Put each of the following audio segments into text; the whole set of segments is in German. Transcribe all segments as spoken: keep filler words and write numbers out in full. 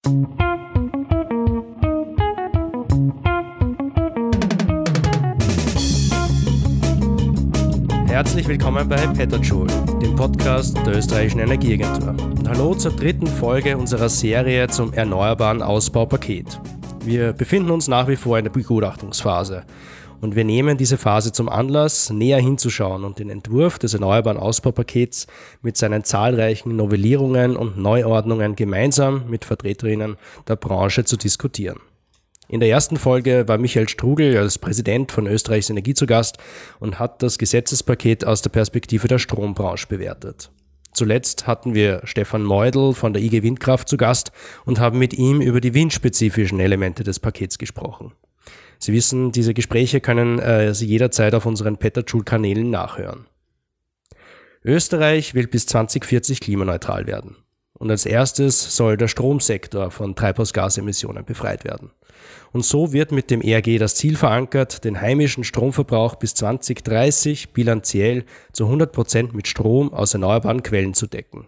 Herzlich willkommen bei Petajoule, dem Podcast der österreichischen Energieagentur. Und hallo zur dritten Folge unserer Serie zum erneuerbaren Ausbaupaket. Wir befinden uns nach wie vor in der Begutachtungsphase und wir nehmen diese Phase zum Anlass, näher hinzuschauen und den Entwurf des erneuerbaren Ausbaupakets mit seinen zahlreichen Novellierungen und Neuordnungen gemeinsam mit Vertreterinnen der Branche zu diskutieren. In der ersten Folge war Michael Strugl als Präsident von Österreichs Energie zu Gast und hat das Gesetzespaket aus der Perspektive der Strombranche bewertet. Zuletzt hatten wir Stefan Meudl von der I G Windkraft zu Gast und haben mit ihm über die windspezifischen Elemente des Pakets gesprochen. Sie wissen, diese Gespräche können äh, Sie jederzeit auf unseren Petajoule-Kanälen nachhören. Österreich will bis zwanzig vierzig klimaneutral werden. Und als erstes soll der Stromsektor von Treibhausgasemissionen befreit werden. Und so wird mit dem E R G das Ziel verankert, den heimischen Stromverbrauch bis zwanzig dreißig bilanziell zu hundert Prozent mit Strom aus erneuerbaren Quellen zu decken.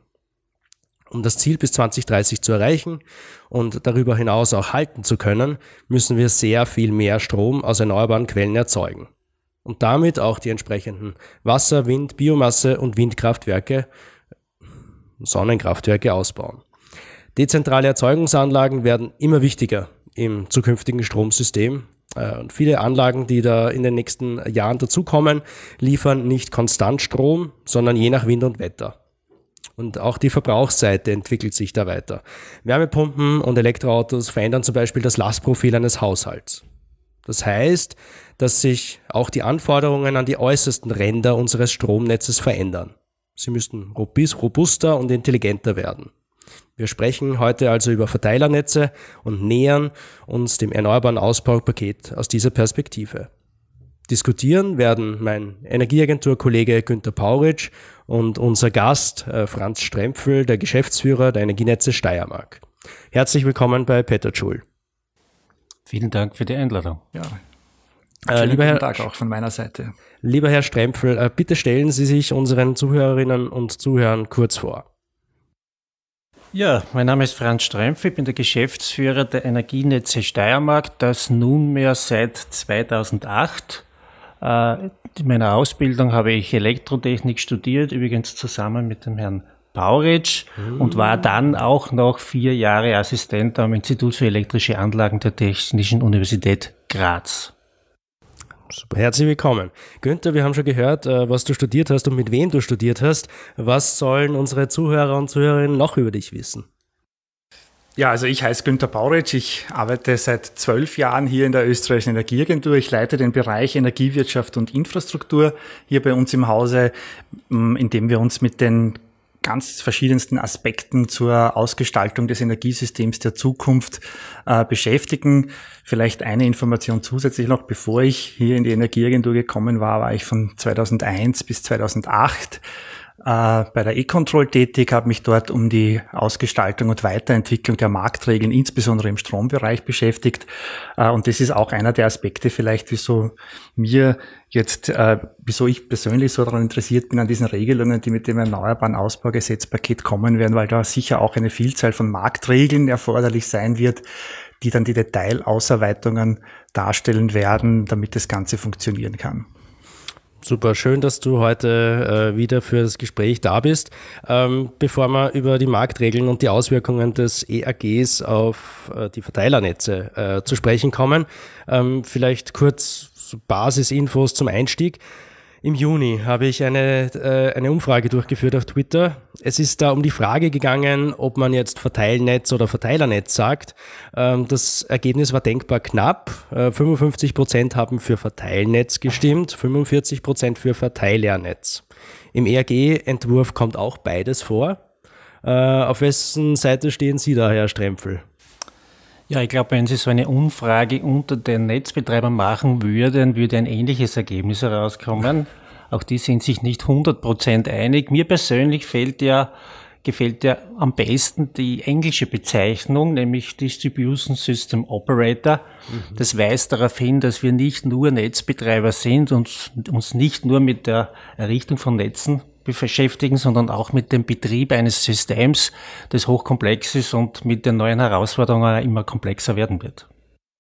Um das Ziel bis zwanzig dreißig zu erreichen und darüber hinaus auch halten zu können, müssen wir sehr viel mehr Strom aus erneuerbaren Quellen erzeugen. Und damit auch die entsprechenden Wasser-, Wind-, Biomasse- und Windkraftwerke, Sonnenkraftwerke ausbauen. Dezentrale Erzeugungsanlagen werden immer wichtiger im zukünftigen Stromsystem. Und viele Anlagen, die da in den nächsten Jahren dazukommen, liefern nicht konstant Strom, sondern je nach Wind und Wetter. Und auch die Verbrauchsseite entwickelt sich da weiter. Wärmepumpen und Elektroautos verändern zum Beispiel das Lastprofil eines Haushalts. Das heißt, dass sich auch die Anforderungen an die äußersten Ränder unseres Stromnetzes verändern. Sie müssten robuster und intelligenter werden. Wir sprechen heute also über Verteilernetze und nähern uns dem erneuerbaren Ausbaupaket aus dieser Perspektive. Diskutieren werden mein Energieagentur-Kollege Günther Pauritsch und unser Gast äh, Franz Strempfl, der Geschäftsführer der Energienetze Steiermark. Herzlich willkommen bei Petajoule. Vielen Dank für die Einladung. Ja, äh, lieber Herr, Tag auch von meiner Seite. Lieber Herr Strempfl, äh, bitte stellen Sie sich unseren Zuhörerinnen und Zuhörern kurz vor. Ja, mein Name ist Franz Strempfl, ich bin der Geschäftsführer der Energienetze Steiermark, das nunmehr seit zweitausendacht. In meiner Ausbildung habe ich Elektrotechnik studiert, übrigens zusammen mit dem Herrn Pauritsch, mhm. und war dann auch noch vier Jahre Assistent am Institut für elektrische Anlagen der Technischen Universität Graz. Super, herzlich willkommen. Günther, wir haben schon gehört, was du studiert hast und mit wem du studiert hast. Was sollen unsere Zuhörer und Zuhörerinnen noch über dich wissen? Ja, also ich heiße Günther Pauritsch, ich arbeite seit zwölf Jahren hier in der österreichischen Energieagentur. Ich leite den Bereich Energiewirtschaft und Infrastruktur hier bei uns im Hause, in dem wir uns mit den ganz verschiedensten Aspekten zur Ausgestaltung des Energiesystems der Zukunft äh, beschäftigen. Vielleicht eine Information zusätzlich noch, bevor ich hier in die Energieagentur gekommen war, war ich von zweitausendeins bis zweitausendacht äh, bei der E-Control tätig, habe mich dort um die Ausgestaltung und Weiterentwicklung der Marktregeln, insbesondere im Strombereich, beschäftigt. Äh, und das ist auch einer der Aspekte vielleicht, wieso mir jetzt, äh, wieso ich persönlich so daran interessiert bin, an diesen Regelungen, die mit dem erneuerbaren Ausbaugesetzpaket kommen werden, weil da sicher auch eine Vielzahl von Marktregeln erforderlich sein wird, die dann die Detailausarbeitungen darstellen werden, damit das Ganze funktionieren kann. Super, schön, dass du heute äh, wieder für das Gespräch da bist. Ähm, bevor wir über die Marktregeln und die Auswirkungen des E A Gs auf äh, die Verteilernetze äh, zu sprechen kommen, ähm, vielleicht kurz so Basisinfos zum Einstieg. Im Juni habe ich eine, äh, eine Umfrage durchgeführt auf Twitter. Es ist da um die Frage gegangen, ob man jetzt Verteilnetz oder Verteilernetz sagt. Ähm, das Ergebnis war denkbar knapp. Äh, fünfundfünfzig Prozent haben für Verteilnetz gestimmt, fünfundvierzig Prozent für Verteilernetz. Im E A G-Entwurf kommt auch beides vor. Äh, auf wessen Seite stehen Sie da, Herr Strempfl? Ja, ich glaube, wenn Sie so eine Umfrage unter den Netzbetreibern machen würden, würde ein ähnliches Ergebnis herauskommen. Auch die sind sich nicht hundert Prozent einig. Mir persönlich fällt ja, gefällt ja am besten die englische Bezeichnung, nämlich Distribution System Operator. Mhm. Das weist darauf hin, dass wir nicht nur Netzbetreiber sind und uns nicht nur mit der Errichtung von Netzen beschäftigen, sondern auch mit dem Betrieb eines Systems, das hochkomplex ist und mit den neuen Herausforderungen immer komplexer werden wird.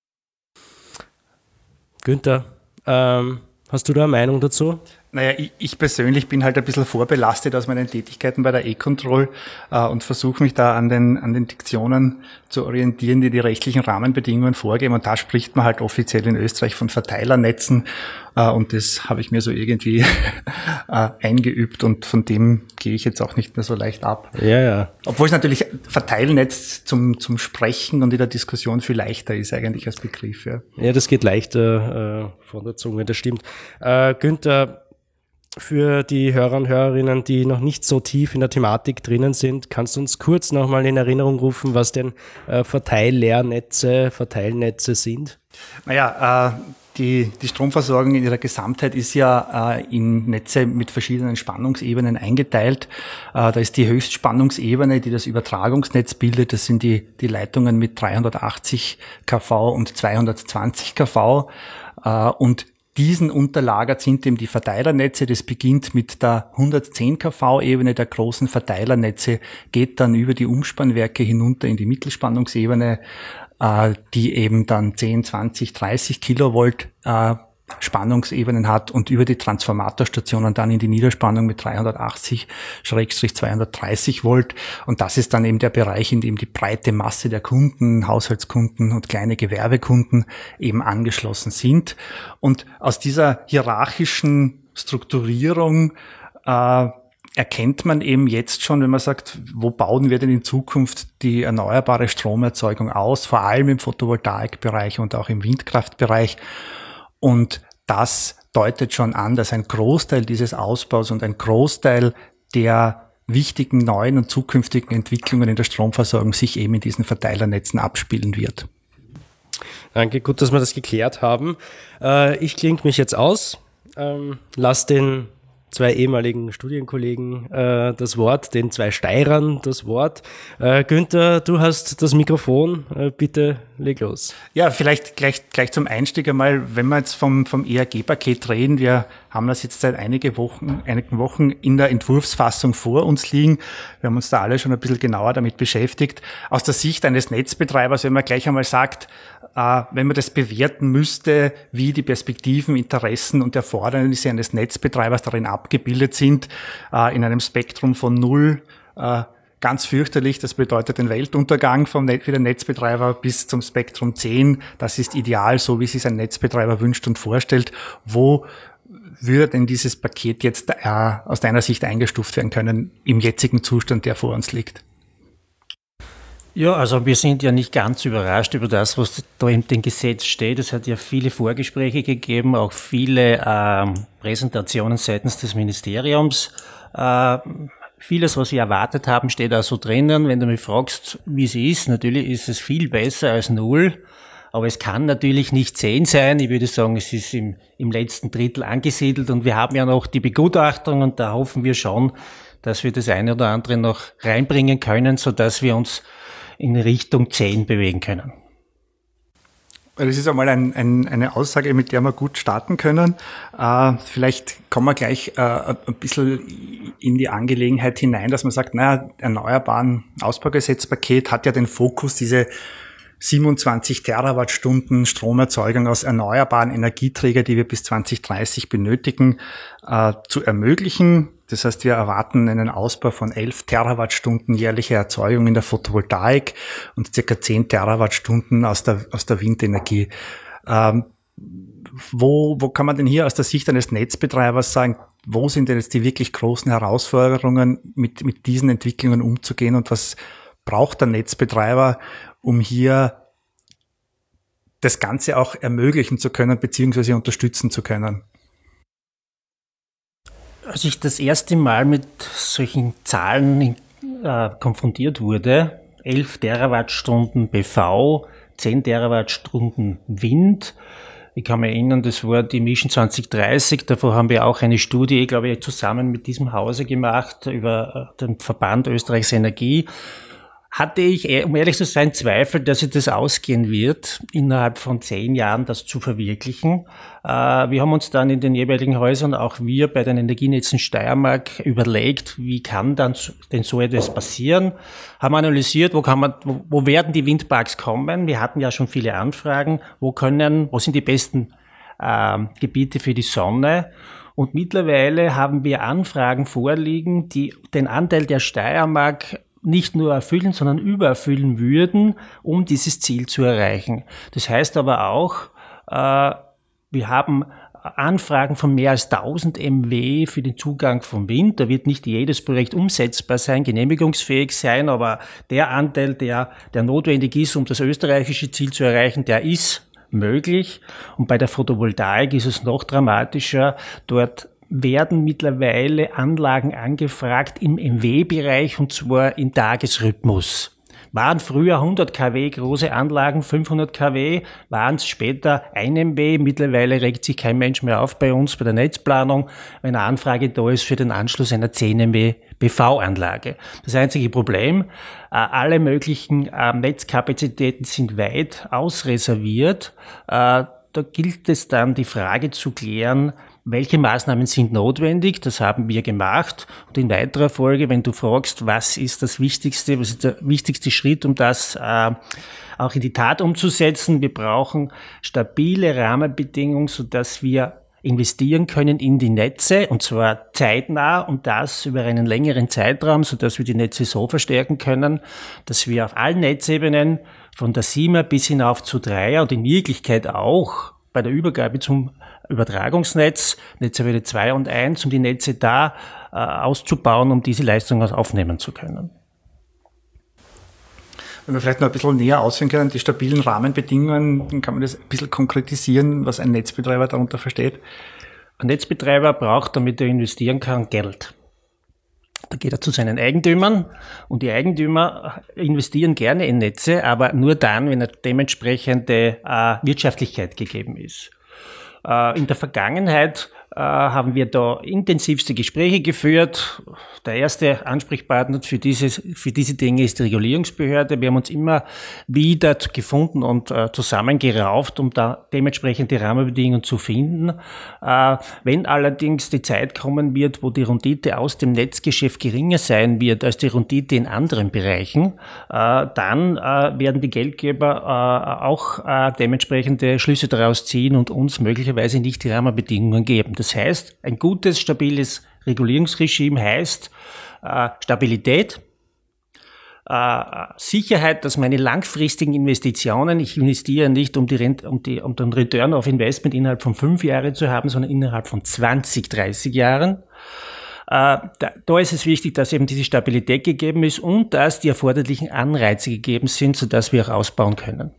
Günther, ähm, hast du da eine Meinung dazu? Naja, ich, ich persönlich bin halt ein bisschen vorbelastet aus meinen Tätigkeiten bei der E-Control äh, und versuche mich da an den, an den Diktionen zu orientieren, die die rechtlichen Rahmenbedingungen vorgeben. Und da spricht man halt offiziell in Österreich von Verteilernetzen. Äh, und das habe ich mir so irgendwie äh, eingeübt und von dem gehe ich jetzt auch nicht mehr so leicht ab. Ja, ja. Obwohl es natürlich Verteilnetz zum, zum Sprechen und in der Diskussion viel leichter ist eigentlich als Begriff. Ja, ja das geht leichter äh, von der Zunge, das stimmt. Äh, Günther, für die Hörer und Hörerinnen, die noch nicht so tief in der Thematik drinnen sind, kannst du uns kurz nochmal in Erinnerung rufen, was denn äh, Verteilleernetze, Verteilnetze sind? Naja, äh, die, die Stromversorgung in ihrer Gesamtheit ist ja äh, in Netze mit verschiedenen Spannungsebenen eingeteilt. Äh, da ist die Höchstspannungsebene, die das Übertragungsnetz bildet. Das sind die, die Leitungen mit dreihundertachtzig Kilovolt und zweihundertzwanzig Kilovolt. Äh, und Diesen unterlagert sind eben die Verteilernetze. Das beginnt mit der hundertzehn Kilovolt-Ebene der großen Verteilernetze, geht dann über die Umspannwerke hinunter in die Mittelspannungsebene, äh, die eben dann zehn, zwanzig, dreißig Kilovolt äh, Spannungsebenen hat und über die Transformatorstationen dann in die Niederspannung mit dreihundertachtzig zweihundertdreißig Volt. Und das ist dann eben der Bereich, in dem die breite Masse der Kunden, Haushaltskunden und kleine Gewerbekunden eben angeschlossen sind. Und aus dieser hierarchischen Strukturierung äh, erkennt man eben jetzt schon, wenn man sagt, wo bauen wir denn in Zukunft die erneuerbare Stromerzeugung aus, vor allem im Photovoltaikbereich und auch im Windkraftbereich. Und das deutet schon an, dass ein Großteil dieses Ausbaus und ein Großteil der wichtigen neuen und zukünftigen Entwicklungen in der Stromversorgung sich eben in diesen Verteilernetzen abspielen wird. Danke, gut, dass wir das geklärt haben. Äh, ich klinge mich jetzt aus, ähm, lass den zwei ehemaligen Studienkollegen äh, das Wort, den zwei Steirern das Wort. Äh, Günther, du hast das Mikrofon, äh, bitte leg los. Ja, vielleicht gleich, gleich zum Einstieg einmal, wenn wir jetzt vom, vom E R G-Paket reden, wir haben das jetzt seit einige Wochen, einigen Wochen in der Entwurfsfassung vor uns liegen. Wir haben uns da alle schon ein bisschen genauer damit beschäftigt. Aus der Sicht eines Netzbetreibers, wenn man gleich einmal sagt, äh, wenn man das bewerten müsste, wie die Perspektiven, Interessen und Erfordernisse eines Netzbetreibers darin abgebildet sind, äh, in einem Spektrum von null, äh, ganz fürchterlich, das bedeutet den Weltuntergang vom Net- für den Netzbetreiber bis zum Spektrum zehn. Das ist ideal, so wie es sich ein Netzbetreiber wünscht und vorstellt. Wo würde denn dieses Paket jetzt äh, aus deiner Sicht eingestuft werden können im jetzigen Zustand, der vor uns liegt? Ja, also wir sind ja nicht ganz überrascht über das, was da in dem Gesetz steht. Es hat ja viele Vorgespräche gegeben, auch viele ähm, Präsentationen seitens des Ministeriums. Äh, vieles, was wir erwartet haben, steht auch so drinnen. Wenn du mich fragst, wie es ist, natürlich ist es viel besser als null. Aber es kann natürlich nicht zehn sein. Ich würde sagen, es ist im, im letzten Drittel angesiedelt und wir haben ja noch die Begutachtung und da hoffen wir schon, dass wir das eine oder andere noch reinbringen können, sodass wir uns in Richtung zehn bewegen können. Das ist einmal ein, ein, eine Aussage, mit der wir gut starten können. Äh, vielleicht kommen wir gleich äh, ein bisschen in die Angelegenheit hinein, dass man sagt, naja, erneuerbaren Ausbaugesetzpaket hat ja den Fokus, diese siebenundzwanzig Terawattstunden Stromerzeugung aus erneuerbaren Energieträgern, die wir bis zwanzig dreißig benötigen, äh, zu ermöglichen. Das heißt, wir erwarten einen Ausbau von elf Terawattstunden jährliche Erzeugung in der Photovoltaik und circa zehn Terawattstunden aus der, aus der Windenergie. Ähm, wo, wo kann man denn hier aus der Sicht eines Netzbetreibers sagen, wo sind denn jetzt die wirklich großen Herausforderungen, mit, mit diesen Entwicklungen umzugehen und was braucht der Netzbetreiber, um hier das Ganze auch ermöglichen zu können, beziehungsweise unterstützen zu können? Als ich das erste Mal mit solchen Zahlen äh, konfrontiert wurde, elf Terawattstunden B V, zehn Terawattstunden Wind, ich kann mich erinnern, das war die Mission zwanzig dreißig, davor haben wir auch eine Studie, glaube ich, zusammen mit diesem Hause gemacht über den Verband Österreichs Energie, hatte ich, um ehrlich zu sein, Zweifel, dass sich das ausgehen wird, innerhalb von zehn Jahren das zu verwirklichen. Wir haben uns dann in den jeweiligen Häusern, auch wir bei den Energienetzen Steiermark, überlegt, wie kann dann denn so etwas passieren, haben analysiert, wo kann man, wo, wo werden die Windparks kommen. Wir hatten ja schon viele Anfragen, wo können, wo sind die besten äh, Gebiete für die Sonne. Und mittlerweile haben wir Anfragen vorliegen, die den Anteil der Steiermark nicht nur erfüllen, sondern übererfüllen würden, um dieses Ziel zu erreichen. Das heißt aber auch, äh, wir haben Anfragen von mehr als tausend Megawatt für den Zugang vom Wind. Da wird nicht jedes Projekt umsetzbar sein, genehmigungsfähig sein, aber der Anteil, der, der notwendig ist, um das österreichische Ziel zu erreichen, der ist möglich. Und bei der Photovoltaik ist es noch dramatischer. Dort werden mittlerweile Anlagen angefragt im M W-Bereich und zwar im Tagesrhythmus. Waren früher hundert Kilowatt große Anlagen, fünfhundert Kilowatt, waren es später ein M W. Mittlerweile regt sich kein Mensch mehr auf bei uns bei der Netzplanung, wenn eine Anfrage da ist für den Anschluss einer zehn M W P V-Anlage. Das einzige Problem, alle möglichen Netzkapazitäten sind weit ausreserviert. Da gilt es dann, die Frage zu klären, welche Maßnahmen sind notwendig? Das haben wir gemacht. Und in weiterer Folge, wenn du fragst, was ist das Wichtigste, was ist der wichtigste Schritt, um das äh, auch in die Tat umzusetzen? Wir brauchen stabile Rahmenbedingungen, sodass wir investieren können in die Netze, und zwar zeitnah und das über einen längeren Zeitraum, sodass wir die Netze so verstärken können, dass wir auf allen Netzebenen von der Siemer bis hinauf zu Dreier und in Wirklichkeit auch bei der Übergabe zum Übertragungsnetz, Netzwerke zwei und eins, um die Netze da äh, auszubauen, um diese Leistung aufnehmen zu können. Wenn wir vielleicht noch ein bisschen näher ausführen können, die stabilen Rahmenbedingungen, dann kann man das ein bisschen konkretisieren, was ein Netzbetreiber darunter versteht. Ein Netzbetreiber braucht, damit er investieren kann, Geld. Da geht er zu seinen Eigentümern und die Eigentümer investieren gerne in Netze, aber nur dann, wenn eine dementsprechende äh, Wirtschaftlichkeit gegeben ist. Äh, in der Vergangenheit äh, haben wir da intensivste Gespräche geführt. Der erste Ansprechpartner für diese, für diese Dinge ist die Regulierungsbehörde. Wir haben uns immer wieder gefunden und äh, zusammengerauft, um da dementsprechende Rahmenbedingungen zu finden. Äh, wenn allerdings die Zeit kommen wird, wo die Rendite aus dem Netzgeschäft geringer sein wird als die Rendite in anderen Bereichen, äh, dann äh, werden die Geldgeber äh, auch äh, dementsprechende Schlüsse daraus ziehen und uns möglicherweise nicht die Rahmenbedingungen geben. Das heißt, ein gutes, stabiles Regulierungsregime heißt äh, Stabilität, äh, Sicherheit, dass meine langfristigen Investitionen, ich investiere nicht, um, die Rent, um, die, um den Return of Investment innerhalb von fünf Jahren zu haben, sondern innerhalb von zwanzig, dreißig Jahren. Äh, da, da ist es wichtig, dass eben diese Stabilität gegeben ist und dass die erforderlichen Anreize gegeben sind, sodass wir auch ausbauen können.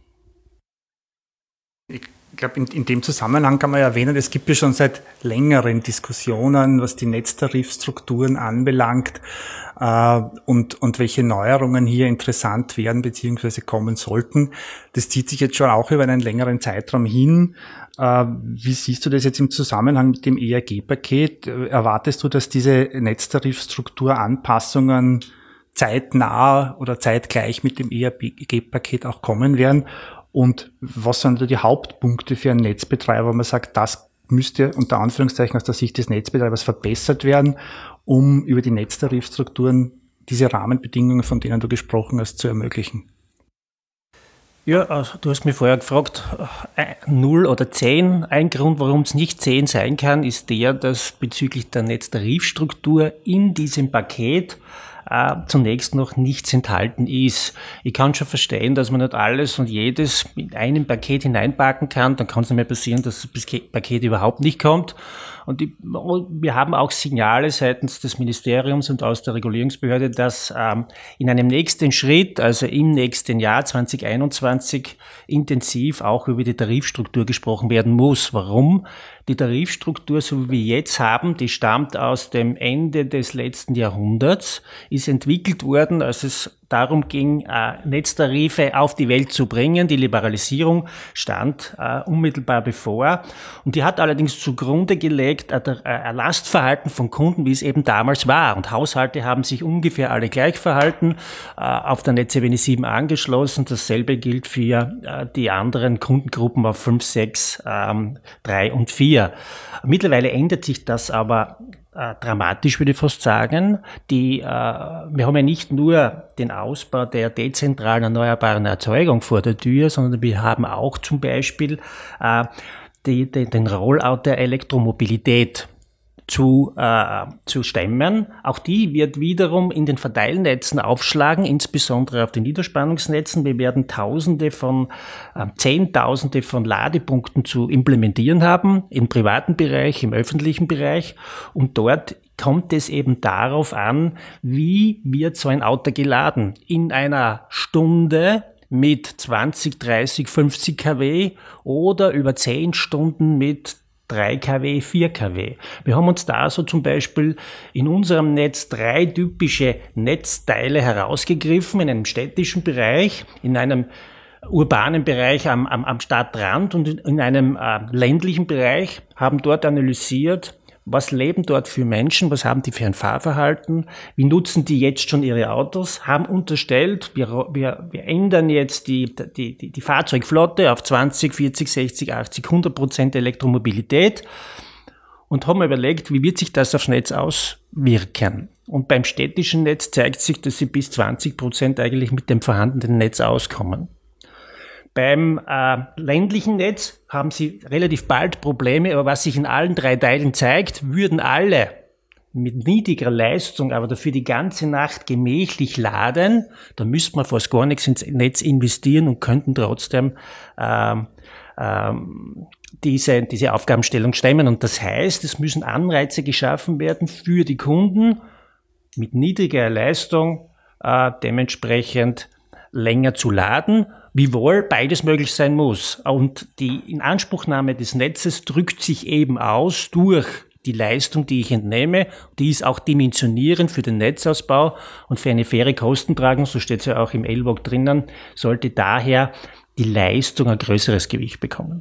Ich glaube, in, in dem Zusammenhang kann man ja erwähnen, es gibt ja schon seit längeren Diskussionen, was die Netztarifstrukturen anbelangt äh, und, und welche Neuerungen hier interessant werden bzw. kommen sollten. Das zieht sich jetzt schon auch über einen längeren Zeitraum hin. Äh, wie siehst du das jetzt im Zusammenhang mit dem E R G-Paket? Erwartest du, dass diese Netztarifstrukturanpassungen zeitnah oder zeitgleich mit dem E R G-Paket auch kommen werden? Und was sind da die Hauptpunkte für einen Netzbetreiber, wo man sagt, das müsste unter Anführungszeichen aus der Sicht des Netzbetreibers verbessert werden, um über die Netztarifstrukturen diese Rahmenbedingungen, von denen du gesprochen hast, zu ermöglichen? Ja, also du hast mich vorher gefragt, null oder zehn. Ein Grund, warum es nicht zehn sein kann, ist der, dass bezüglich der Netztarifstruktur in diesem Paket äh, zunächst noch nichts enthalten ist. Ich kann schon verstehen, dass man nicht alles und jedes in einem Paket hineinpacken kann. Dann kann es nicht mehr passieren, dass das Paket überhaupt nicht kommt. Und die, wir haben auch Signale seitens des Ministeriums und aus der Regulierungsbehörde, dass ähm, in einem nächsten Schritt, also im nächsten Jahr zwanzig einundzwanzig, intensiv auch über die Tarifstruktur gesprochen werden muss. Warum? Die Tarifstruktur, so wie wir jetzt haben, die stammt aus dem Ende des letzten Jahrhunderts, ist entwickelt worden, als es darum ging, äh, Netztarife auf die Welt zu bringen. Die Liberalisierung stand äh, unmittelbar bevor. Und die hat allerdings zugrunde gelegt äh, der, äh, ein Lastverhalten von Kunden, wie es eben damals war. Und Haushalte haben sich ungefähr alle gleich verhalten, äh, auf der Netzebene sieben angeschlossen. Dasselbe gilt für äh, die anderen Kundengruppen auf fünf, sechs, ähm, drei und vier. Mittlerweile ändert sich das aber äh, dramatisch, würde ich fast sagen. Die, äh, wir haben ja nicht nur den Ausbau der dezentralen erneuerbaren Erzeugung vor der Tür, sondern wir haben auch zum Beispiel äh, die, die, den Rollout der Elektromobilität zu, äh, zu stemmen. Auch die wird wiederum in den Verteilnetzen aufschlagen, insbesondere auf den Niederspannungsnetzen. Wir werden Tausende von, äh, Zehntausende von Ladepunkten zu implementieren haben, im privaten Bereich, im öffentlichen Bereich. Und dort kommt es eben darauf an, wie wird so ein Auto geladen. In einer Stunde mit zwanzig, dreißig, fünfzig Kilowatt oder über zehn Stunden mit drei Kilowatt, vier Kilowatt. Wir haben uns da so zum Beispiel in unserem Netz drei typische Netzteile herausgegriffen, in einem städtischen Bereich, in einem urbanen Bereich am, am, am Stadtrand und in, in einem äh, ländlichen Bereich, haben dort analysiert, was leben dort für Menschen, was haben die für ein Fahrverhalten, wie nutzen die jetzt schon ihre Autos, haben unterstellt, wir, wir, wir ändern jetzt die, die, die, die Fahrzeugflotte auf zwanzig, vierzig, sechzig, achtzig, hundert Prozent Elektromobilität und haben überlegt, wie wird sich das aufs Netz auswirken. Und beim städtischen Netz zeigt sich, dass sie bis zwanzig Prozent eigentlich mit dem vorhandenen Netz auskommen. Beim äh, ländlichen Netz haben sie relativ bald Probleme, aber was sich in allen drei Teilen zeigt, würden alle mit niedriger Leistung, aber dafür die ganze Nacht gemächlich laden, da müsste man fast gar nichts ins Netz investieren und könnten trotzdem ähm, ähm, diese, diese Aufgabenstellung stemmen. Und das heißt, es müssen Anreize geschaffen werden für die Kunden mit niedriger Leistung äh, dementsprechend länger zu laden, wiewohl beides möglich sein muss. Und die Inanspruchnahme des Netzes drückt sich eben aus durch die Leistung, die ich entnehme. Die ist auch dimensionierend für den Netzausbau und für eine faire Kostentragung, so steht es ja auch im L W O C drinnen, sollte daher die Leistung ein größeres Gewicht bekommen.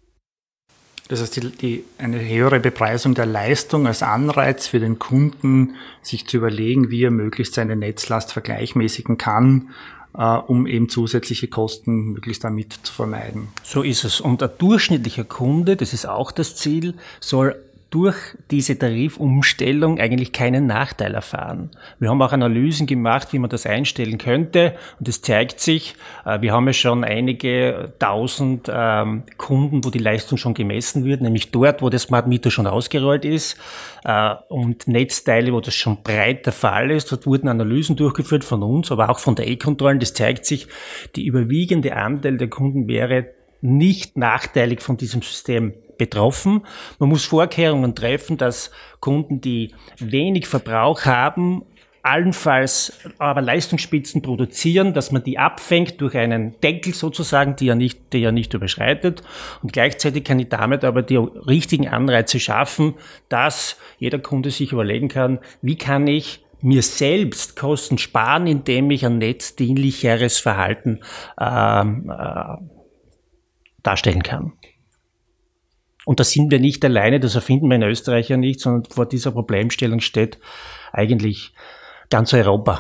Das heißt, die, die, eine höhere Bepreisung der Leistung als Anreiz für den Kunden, sich zu überlegen, wie er möglichst seine Netzlast vergleichmäßigen kann, Uh, um eben zusätzliche Kosten möglichst damit zu vermeiden. So ist es. Und ein durchschnittlicher Kunde, das ist auch das Ziel, soll durch diese Tarifumstellung eigentlich keinen Nachteil erfahren. Wir haben auch Analysen gemacht, wie man das einstellen könnte. Und es zeigt sich, wir haben ja schon einige tausend ähm, Kunden, wo die Leistung schon gemessen wird, nämlich dort, wo der Smart Meter schon ausgerollt ist, äh, und Netzteile, wo das schon breit der Fall ist. Dort wurden Analysen durchgeführt von uns, aber auch von der E-Kontrollen. Das zeigt sich, die überwiegende Anteil der Kunden wäre nicht nachteilig von diesem System betroffen. Man muss Vorkehrungen treffen, dass Kunden, die wenig Verbrauch haben, allenfalls aber Leistungsspitzen produzieren, dass man die abfängt durch einen Deckel sozusagen, die ja nicht, der ja nicht überschreitet. Und gleichzeitig kann ich damit aber die richtigen Anreize schaffen, dass jeder Kunde sich überlegen kann, wie kann ich mir selbst Kosten sparen, indem ich ein netzdienlicheres Verhalten ähm, äh, darstellen kann. Und da sind wir nicht alleine, das erfinden wir in Österreich ja nicht, sondern vor dieser Problemstellung steht eigentlich ganz Europa.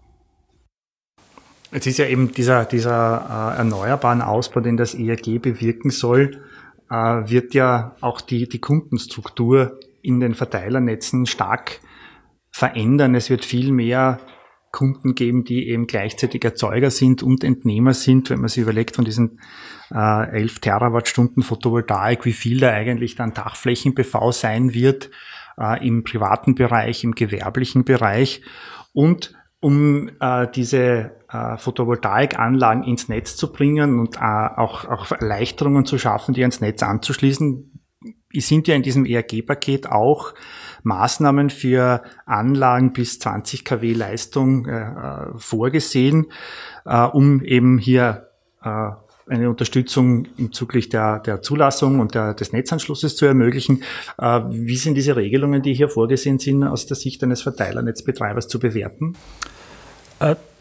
Jetzt ist ja eben dieser, dieser äh, erneuerbaren Ausbau, den das E R G bewirken soll, äh, wird ja auch die, die Kundenstruktur in den Verteilernetzen stark verändern. Es wird viel mehr Kunden geben, die eben gleichzeitig Erzeuger sind und Entnehmer sind, wenn man sich überlegt, von diesen äh, elf Terawattstunden Photovoltaik, wie viel da eigentlich dann Dachflächen-P V sein wird, äh, im privaten Bereich, im gewerblichen Bereich. Und um äh, diese äh, Photovoltaikanlagen ins Netz zu bringen und äh, auch, auch Erleichterungen zu schaffen, die ans Netz anzuschließen, sind ja in diesem E R G-Paket auch Maßnahmen für Anlagen bis zwanzig Kilowatt Leistung äh, vorgesehen, äh, um eben hier äh, eine Unterstützung bezüglich der, der Zulassung und der, des Netzanschlusses zu ermöglichen. Äh, wie sind diese Regelungen, die hier vorgesehen sind, aus der Sicht eines Verteilernetzbetreibers zu bewerten? Äh,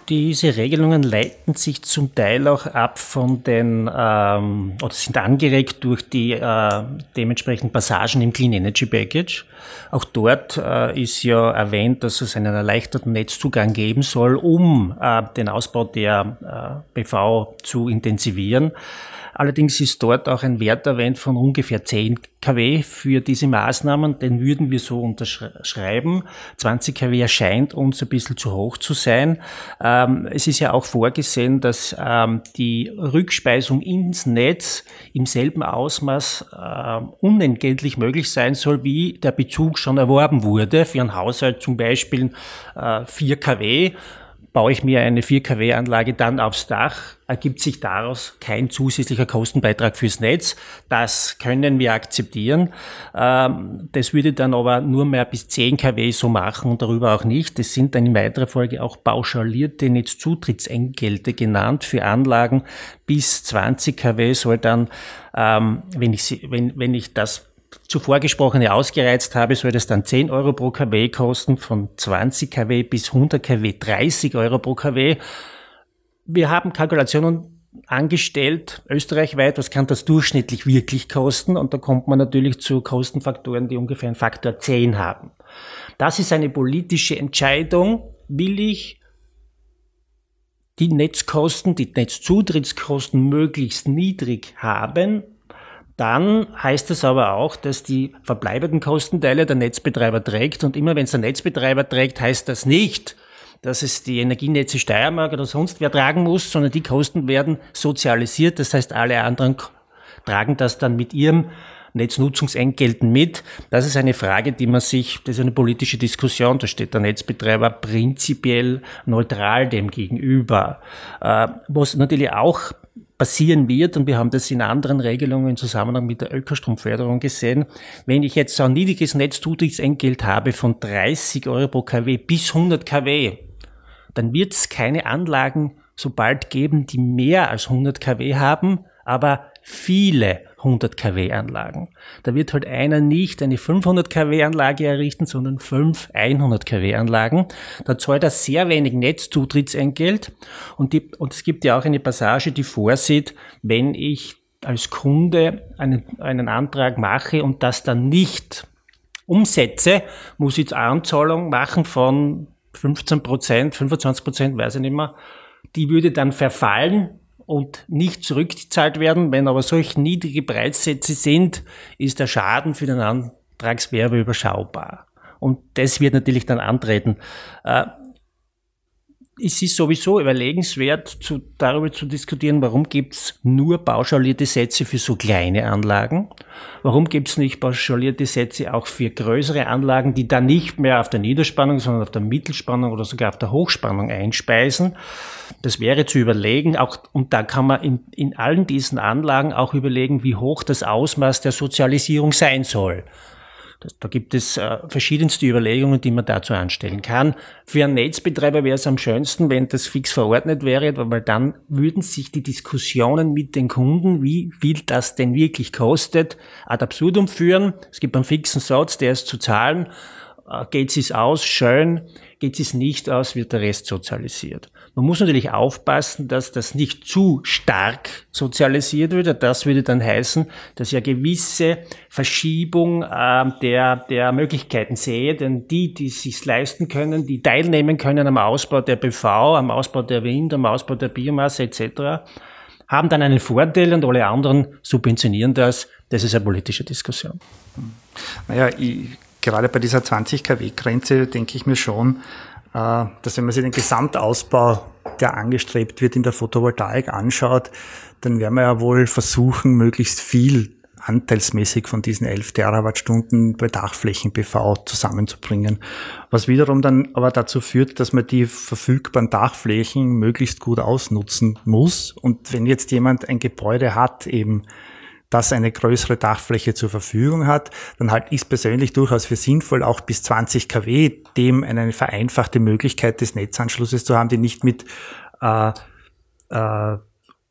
Diese Regelungen leiten sich zum Teil auch ab von den, ähm, oder sind angeregt durch die äh, dementsprechenden Passagen im Clean Energy Package. Auch dort äh, ist ja erwähnt, dass es einen erleichterten Netzzugang geben soll, um äh, den Ausbau der äh, P V zu intensivieren. Allerdings ist dort auch ein Wert erwähnt von ungefähr zehn Kilowatt für diese Maßnahmen. Den würden wir so unterschreiben. zwanzig Kilowatt erscheint uns ein bisschen zu hoch zu sein. Ähm, es ist ja auch vorgesehen, dass ähm, die Rückspeisung ins Netz im selben Ausmaß äh, unentgeltlich möglich sein soll, wie der Bezug schon erworben wurde. Für einen Haushalt zum Beispiel äh, vier Kilowatt. Baue ich mir eine vier Kilowatt Anlage dann aufs Dach, ergibt sich daraus kein zusätzlicher Kostenbeitrag fürs Netz. Das können wir akzeptieren. Das würde dann aber nur mehr bis zehn Kilowatt so machen und darüber auch nicht. Das sind dann in weiterer Folge auch pauschalierte Netzzutrittsentgelte genannt für Anlagen bis zwanzig Kilowatt soll dann, wenn ich, wenn, wenn ich das zuvor gesprochene ausgereizt habe, soll das dann zehn Euro pro Kilowatt kosten, von zwanzig Kilowatt bis hundert Kilowatt dreißig Euro pro Kilowatt. Wir haben Kalkulationen angestellt, österreichweit, was kann das durchschnittlich wirklich kosten? Und da kommt man natürlich zu Kostenfaktoren, die ungefähr einen Faktor zehn haben. Das ist eine politische Entscheidung. Will ich die Netzkosten, die Netzzutrittskosten möglichst niedrig haben? Dann heißt es aber auch, dass die verbleibenden Kostenteile der Netzbetreiber trägt. Und immer wenn es der Netzbetreiber trägt, heißt das nicht, dass es die Energienetze Steiermark oder sonst wer tragen muss, sondern die Kosten werden sozialisiert. Das heißt, alle anderen tragen das dann mit ihrem Netznutzungsentgelten mit. Das ist eine Frage, die man sich, das ist eine politische Diskussion, da steht der Netzbetreiber prinzipiell neutral dem gegenüber. Äh, was natürlich auch passieren wird, und wir haben das in anderen Regelungen im Zusammenhang mit der Ökostromförderung gesehen, wenn ich jetzt so ein niedriges Netzzutrittsentgelt habe von dreißig Euro pro Kilowatt bis hundert Kilowatt, dann wird es keine Anlagen so bald geben, die mehr als hundert Kilowatt haben, aber viele hundert Kilowatt Anlagen. Da wird halt einer nicht eine fünfhundert Kilowatt Anlage errichten, sondern fünf hundert Kilowatt Anlagen. Da zahlt er sehr wenig Netzzutrittsentgelt und, die, und es gibt ja auch eine Passage, die vorsieht, wenn ich als Kunde einen, einen Antrag mache und das dann nicht umsetze, muss ich eine Anzahlung machen von fünfzehn Prozent, fünfundzwanzig Prozent, weiß ich nicht mehr. Die würde dann verfallen und nicht zurückgezahlt werden. Wenn aber solch niedrige Preissätze sind, ist der Schaden für den Antragswerber überschaubar. Und das wird natürlich dann antreten. Äh, es ist sowieso überlegenswert, zu, darüber zu diskutieren, warum gibt es nur pauschalierte Sätze für so kleine Anlagen? Warum gibt es nicht pauschalierte Sätze auch für größere Anlagen, die dann nicht mehr auf der Niederspannung, sondern auf der Mittelspannung oder sogar auf der Hochspannung einspeisen? Das wäre zu überlegen, auch, und da kann man in, in allen diesen Anlagen auch überlegen, wie hoch das Ausmaß der Sozialisierung sein soll. Das, da gibt es äh, verschiedenste Überlegungen, die man dazu anstellen kann. Für einen Netzbetreiber wäre es am schönsten, wenn das fix verordnet wäre, weil dann würden sich die Diskussionen mit den Kunden, wie viel das denn wirklich kostet, ad absurdum führen. Es gibt einen fixen Satz, der ist zu zahlen. Äh, geht es aus, schön. Geht es nicht aus, wird der Rest sozialisiert. Man muss natürlich aufpassen, dass das nicht zu stark sozialisiert wird. Das würde dann heißen, dass ich eine gewisse Verschiebung äh, der, der Möglichkeiten sehe. Denn die, die es sich leisten können, die teilnehmen können am Ausbau der P V, am Ausbau der Wind, am Ausbau der Biomasse et cetera, haben dann einen Vorteil und alle anderen subventionieren das. Das ist eine politische Diskussion. Naja, ich Gerade bei dieser zwanzig Kilowatt Grenze denke ich mir schon, dass wenn man sich den Gesamtausbau, der angestrebt wird, in der Photovoltaik anschaut, dann werden wir ja wohl versuchen, möglichst viel anteilsmäßig von diesen elf Terawattstunden bei Dachflächen-P V zusammenzubringen. Was wiederum dann aber dazu führt, dass man die verfügbaren Dachflächen möglichst gut ausnutzen muss. Und wenn jetzt jemand ein Gebäude hat, eben das eine größere Dachfläche zur Verfügung hat, dann halt ist persönlich durchaus für sinnvoll, auch bis zwanzig Kilowatt dem eine vereinfachte Möglichkeit des Netzanschlusses zu haben, die nicht mit äh, äh,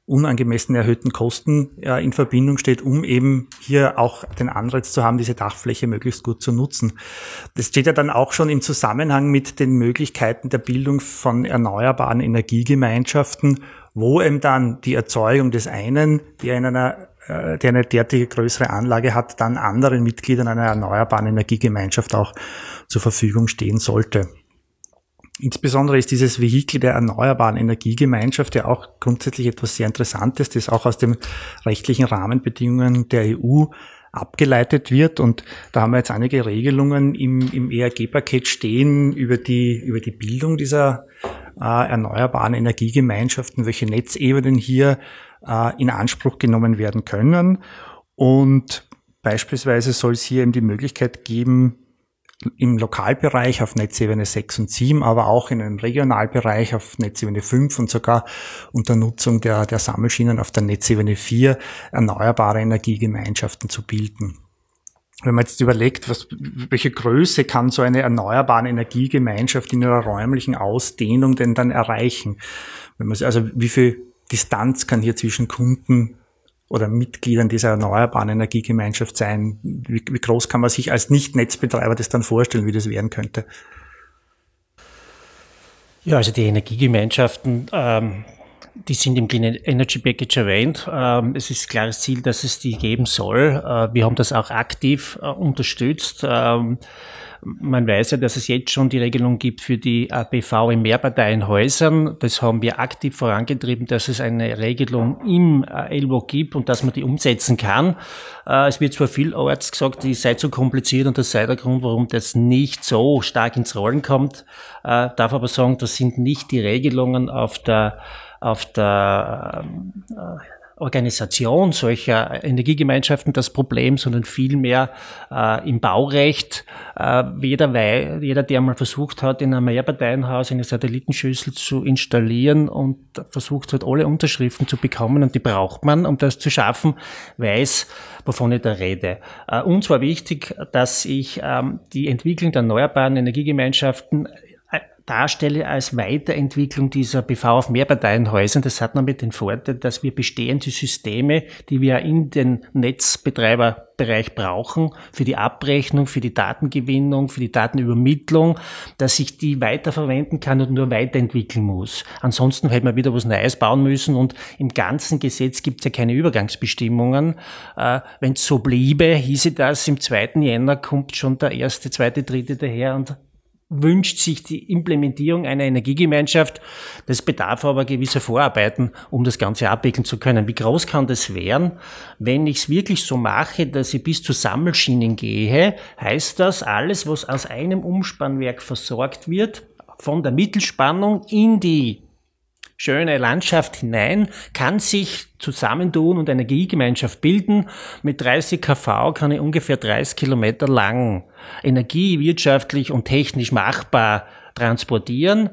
unangemessen erhöhten Kosten ja, in Verbindung steht, um eben hier auch den Anreiz zu haben, diese Dachfläche möglichst gut zu nutzen. Das steht ja dann auch schon im Zusammenhang mit den Möglichkeiten der Bildung von erneuerbaren Energiegemeinschaften, wo eben dann die Erzeugung des einen, der in einer der eine derartige größere Anlage hat, dann anderen Mitgliedern einer erneuerbaren Energiegemeinschaft auch zur Verfügung stehen sollte. Insbesondere ist dieses Vehikel der erneuerbaren Energiegemeinschaft ja auch grundsätzlich etwas sehr Interessantes, das auch aus den rechtlichen Rahmenbedingungen der E U abgeleitet wird. Und da haben wir jetzt einige Regelungen im, im E R G-Paket stehen über die, über die Bildung dieser äh, erneuerbaren Energiegemeinschaften, welche Netzebenen hier äh, in Anspruch genommen werden können. Und beispielsweise soll es hier eben die Möglichkeit geben, im Lokalbereich auf Netzebene sechs und sieben, aber auch in einem Regionalbereich auf Netzebene fünf und sogar unter Nutzung der, der Sammelschienen auf der Netzebene vier erneuerbare Energiegemeinschaften zu bilden. Wenn man jetzt überlegt, was, welche Größe kann so eine erneuerbare Energiegemeinschaft in ihrer räumlichen Ausdehnung denn dann erreichen? Wenn man, also wie viel Distanz kann hier zwischen Kunden oder Mitgliedern dieser erneuerbaren Energiegemeinschaft sein? Wie, wie groß kann man sich als Nicht-Netzbetreiber das dann vorstellen, wie das werden könnte? Ja, also die Energiegemeinschaften, ähm, die sind im Clean Energy Package erwähnt. Ähm, es ist klares Ziel, dass es die geben soll. Äh, wir haben das auch aktiv äh, unterstützt. Ähm, Man weiß ja, dass es jetzt schon die Regelung gibt für die B V in Mehrparteienhäusern. Das haben wir aktiv vorangetrieben, dass es eine Regelung im L W O gibt und dass man die umsetzen kann. Es wird zwar vielorts gesagt, die sei zu kompliziert und das sei der Grund, warum das nicht so stark ins Rollen kommt. Ich darf aber sagen, das sind nicht die Regelungen auf der, auf der Organisation solcher Energiegemeinschaften das Problem, sondern vielmehr äh, im Baurecht. Äh, jeder, wei- jeder, der mal versucht hat, in einem Mehrparteienhaus eine Satellitenschüssel zu installieren und versucht hat, alle Unterschriften zu bekommen, und die braucht man, um das zu schaffen, weiß, wovon ich da rede. Äh, uns war wichtig, dass ich ähm, die Entwicklung der erneuerbaren Energiegemeinschaften darstelle als Weiterentwicklung dieser B V auf Mehrparteienhäusern. Das hat nämlich den Vorteil, dass wir bestehende Systeme, die wir in den Netzbetreiberbereich brauchen, für die Abrechnung, für die Datengewinnung, für die Datenübermittlung, dass ich die weiterverwenden kann und nur weiterentwickeln muss. Ansonsten hätte man wieder was Neues bauen müssen, und im ganzen Gesetz gibt es ja keine Übergangsbestimmungen. Äh, Wenn es so bliebe, hieße das, im zweiten Jänner kommt schon der erste, zweite, dritte daher und wünscht sich die Implementierung einer Energiegemeinschaft. Das bedarf aber gewisser Vorarbeiten, um das Ganze abwickeln zu können. Wie groß kann das werden? Wenn ich es wirklich so mache, dass ich bis zu Sammelschienen gehe, heißt das, alles, was aus einem Umspannwerk versorgt wird, von der Mittelspannung in die schöne Landschaft hinein, kann sich zusammentun und eine Energiegemeinschaft bilden. Mit dreißig Kilowatt kann ich ungefähr dreißig Kilometer lang Energie wirtschaftlich und technisch machbar transportieren.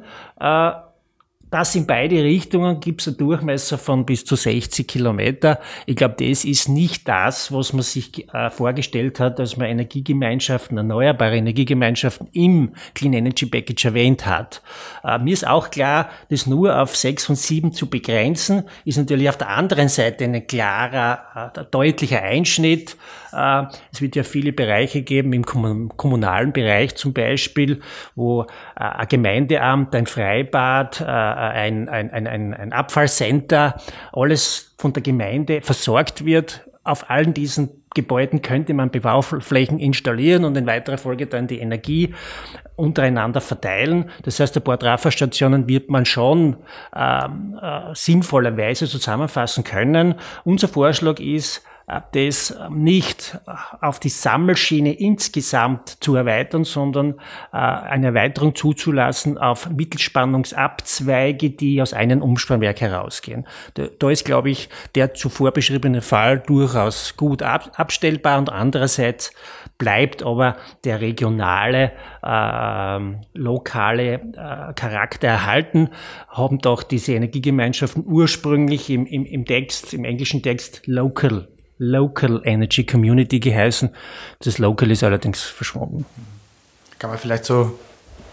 Das in beide Richtungen gibt es einen Durchmesser von bis zu sechzig Kilometer. Ich glaube, das ist nicht das, was man sich äh, vorgestellt hat, als man Energiegemeinschaften, erneuerbare Energiegemeinschaften im Clean Energy Package erwähnt hat. Äh, mir ist auch klar, das nur auf sechs und sieben zu begrenzen, ist natürlich auf der anderen Seite ein klarer, äh, deutlicher Einschnitt. Äh, es wird ja viele Bereiche geben, im kommunalen Bereich zum Beispiel, wo äh, ein Gemeindeamt, ein Freibad, äh, Ein, ein, ein, ein Abfallcenter, alles von der Gemeinde versorgt wird. Auf allen diesen Gebäuden könnte man B V-Flächen installieren und in weiterer Folge dann die Energie untereinander verteilen. Das heißt, ein paar Trafo-Stationen wird man schon ähm, äh, sinnvollerweise zusammenfassen können. Unser Vorschlag ist, das nicht auf die Sammelschiene insgesamt zu erweitern, sondern äh, eine Erweiterung zuzulassen auf Mittelspannungsabzweige, die aus einem Umspannwerk herausgehen. Da, da ist, glaube ich, der zuvor beschriebene Fall durchaus gut ab, abstellbar, und andererseits bleibt aber der regionale, äh, lokale äh, Charakter erhalten. Haben doch diese Energiegemeinschaften ursprünglich im, im, im Text, im englischen Text local Local Energy Community geheißen. Das Local ist allerdings verschwunden. Kann man vielleicht so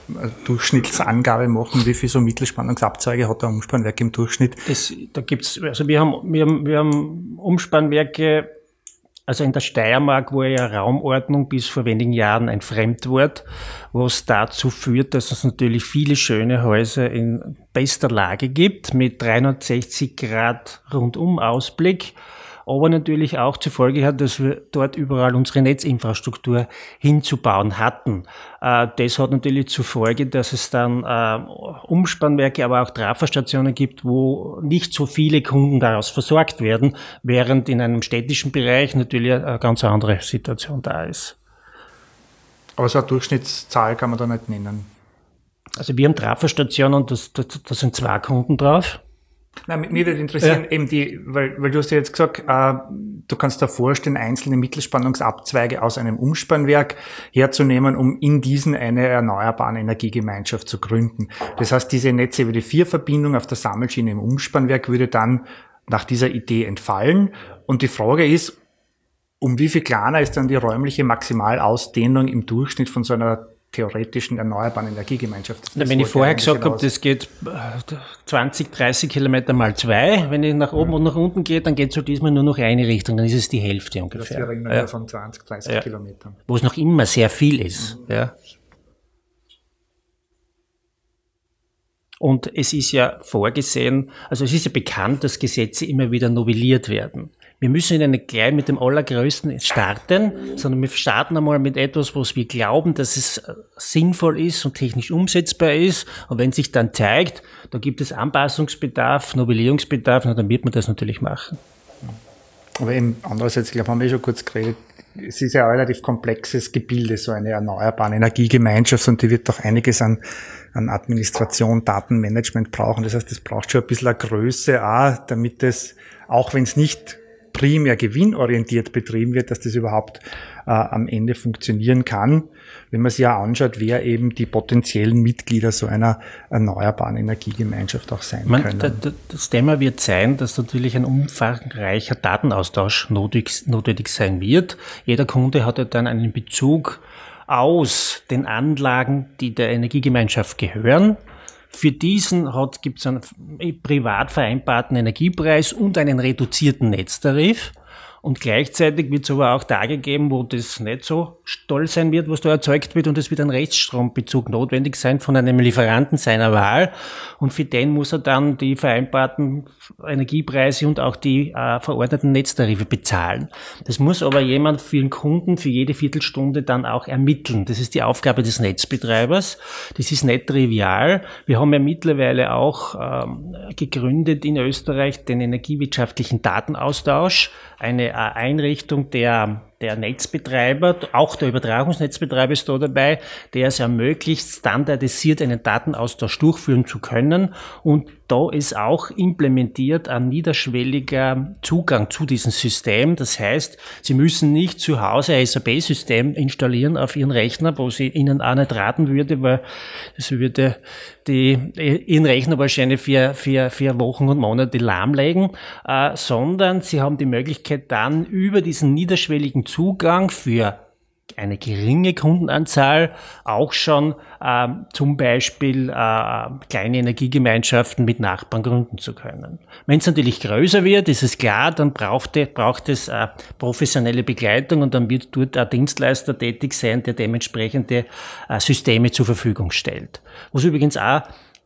eine Durchschnittsangabe machen, wie viel so Mittelspannungsabzweige hat ein Umspannwerk im Durchschnitt? Das, da gibt's, also wir haben, wir haben, wir haben Umspannwerke, also in der Steiermark war ja Raumordnung bis vor wenigen Jahren ein Fremdwort, was dazu führt, dass es natürlich viele schöne Häuser in bester Lage gibt, mit dreihundertsechzig Grad Rundum-Ausblick, aber natürlich auch zur Folge hat, dass wir dort überall unsere Netzinfrastruktur hinzubauen hatten. Äh, das hat natürlich zur Folge, dass es dann äh, Umspannwerke, aber auch Trafostationen gibt, wo nicht so viele Kunden daraus versorgt werden, während in einem städtischen Bereich natürlich eine ganz andere Situation da ist. Aber so eine Durchschnittszahl kann man da nicht nennen. Also wir haben Trafostationen, das, das, da sind zwei Kunden drauf. Nein, mich würde interessieren, ja. eben die, weil, weil du hast ja jetzt gesagt, äh, du kannst dir vorstellen, einzelne Mittelspannungsabzweige aus einem Umspannwerk herzunehmen, um in diesen eine erneuerbare Energiegemeinschaft zu gründen. Das heißt, diese Netze über die Vierverbindung auf der Sammelschiene im Umspannwerk würde dann nach dieser Idee entfallen. Und die Frage ist, um wie viel kleiner ist dann die räumliche Maximalausdehnung im Durchschnitt von so einer theoretischen erneuerbaren Energiegemeinschaft? Na, wenn ich vorher gesagt habe, das geht zwanzig, dreißig Kilometer mal zwei, wenn ich nach oben und nach unten gehe, dann geht es so diesmal nur noch eine Richtung, dann ist es die Hälfte ungefähr. Das wäre ja. von zwanzig, dreißig ja. Kilometern. Wo es noch immer sehr viel ist. Mhm. Ja. Und es ist ja vorgesehen, also es ist ja bekannt, dass Gesetze immer wieder novelliert werden. Wir müssen ja nicht gleich mit dem Allergrößten starten, sondern wir starten einmal mit etwas, was wir glauben, dass es sinnvoll ist und technisch umsetzbar ist. Und wenn sich dann zeigt, da gibt es Anpassungsbedarf, Novellierungsbedarf, dann wird man das natürlich machen. Aber eben andererseits, ich glaube, haben wir schon kurz geredet, es ist ja ein relativ komplexes Gebilde, so eine erneuerbare Energiegemeinschaft, und die wird doch einiges an, an Administration, Datenmanagement brauchen. Das heißt, es braucht schon ein bisschen eine Größe auch, damit es, auch wenn es nicht primär gewinnorientiert betrieben wird, dass das überhaupt äh, am Ende funktionieren kann. Wenn man sich ja anschaut, wer eben die potenziellen Mitglieder so einer erneuerbaren Energiegemeinschaft auch sein Man, können. Da, da, das Thema wird sein, dass natürlich ein umfangreicher Datenaustausch notwendig, notwendig sein wird. Jeder Kunde hat ja dann einen Bezug aus den Anlagen, die der Energiegemeinschaft gehören. Für diesen gibt es einen privat vereinbarten Energiepreis und einen reduzierten Netztarif. Und gleichzeitig wird es aber auch Tage geben, wo das nicht so toll sein wird, was da erzeugt wird, und es wird ein Rechtsstrombezug notwendig sein von einem Lieferanten seiner Wahl. Und für den muss er dann die vereinbarten Energiepreise und auch die äh, verordneten Netztarife bezahlen. Das muss aber jemand für den Kunden für jede Viertelstunde dann auch ermitteln. Das ist die Aufgabe des Netzbetreibers. Das ist nicht trivial. Wir haben ja mittlerweile auch ähm, gegründet in Österreich den energiewirtschaftlichen Datenaustausch, eine Einrichtung der, der Netzbetreiber, auch der Übertragungsnetzbetreiber ist da dabei, der es ermöglicht, standardisiert einen Datenaustausch durchführen zu können. Und da ist auch implementiert ein niederschwelliger Zugang zu diesem System. Das heißt, Sie müssen nicht zu Hause ein S A P-System installieren auf Ihren Rechner, wo Sie Ihnen auch nicht raten würde, weil das würde die, Ihren Rechner wahrscheinlich für, für, für Wochen und Monate lahmlegen, äh, sondern Sie haben die Möglichkeit dann über diesen niederschwelligen Zugang für eine geringe Kundenanzahl auch schon äh, zum Beispiel äh, kleine Energiegemeinschaften mit Nachbarn gründen zu können. Wenn es natürlich größer wird, ist es klar, dann braucht, braucht es äh, professionelle Begleitung, und dann wird dort ein Dienstleister tätig sein, der dementsprechende äh, Systeme zur Verfügung stellt. Was übrigens auch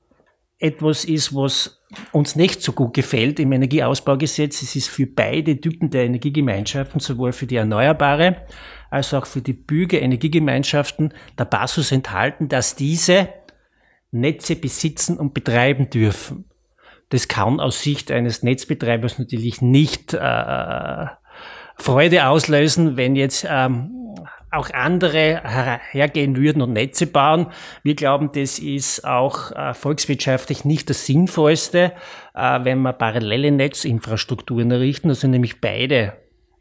etwas ist, was uns nicht so gut gefällt im Energieausbaugesetz. Es ist für beide Typen der Energiegemeinschaften, sowohl für die Erneuerbare als auch für die Bürgerenergiegemeinschaften, der Passus enthalten, dass diese Netze besitzen und betreiben dürfen. Das kann aus Sicht eines Netzbetreibers natürlich nicht äh, Freude auslösen, wenn jetzt ähm, auch andere hergehen würden und Netze bauen. Wir glauben, das ist auch äh, volkswirtschaftlich nicht das Sinnvollste, äh, wenn wir parallele Netzinfrastrukturen errichten, also nämlich beide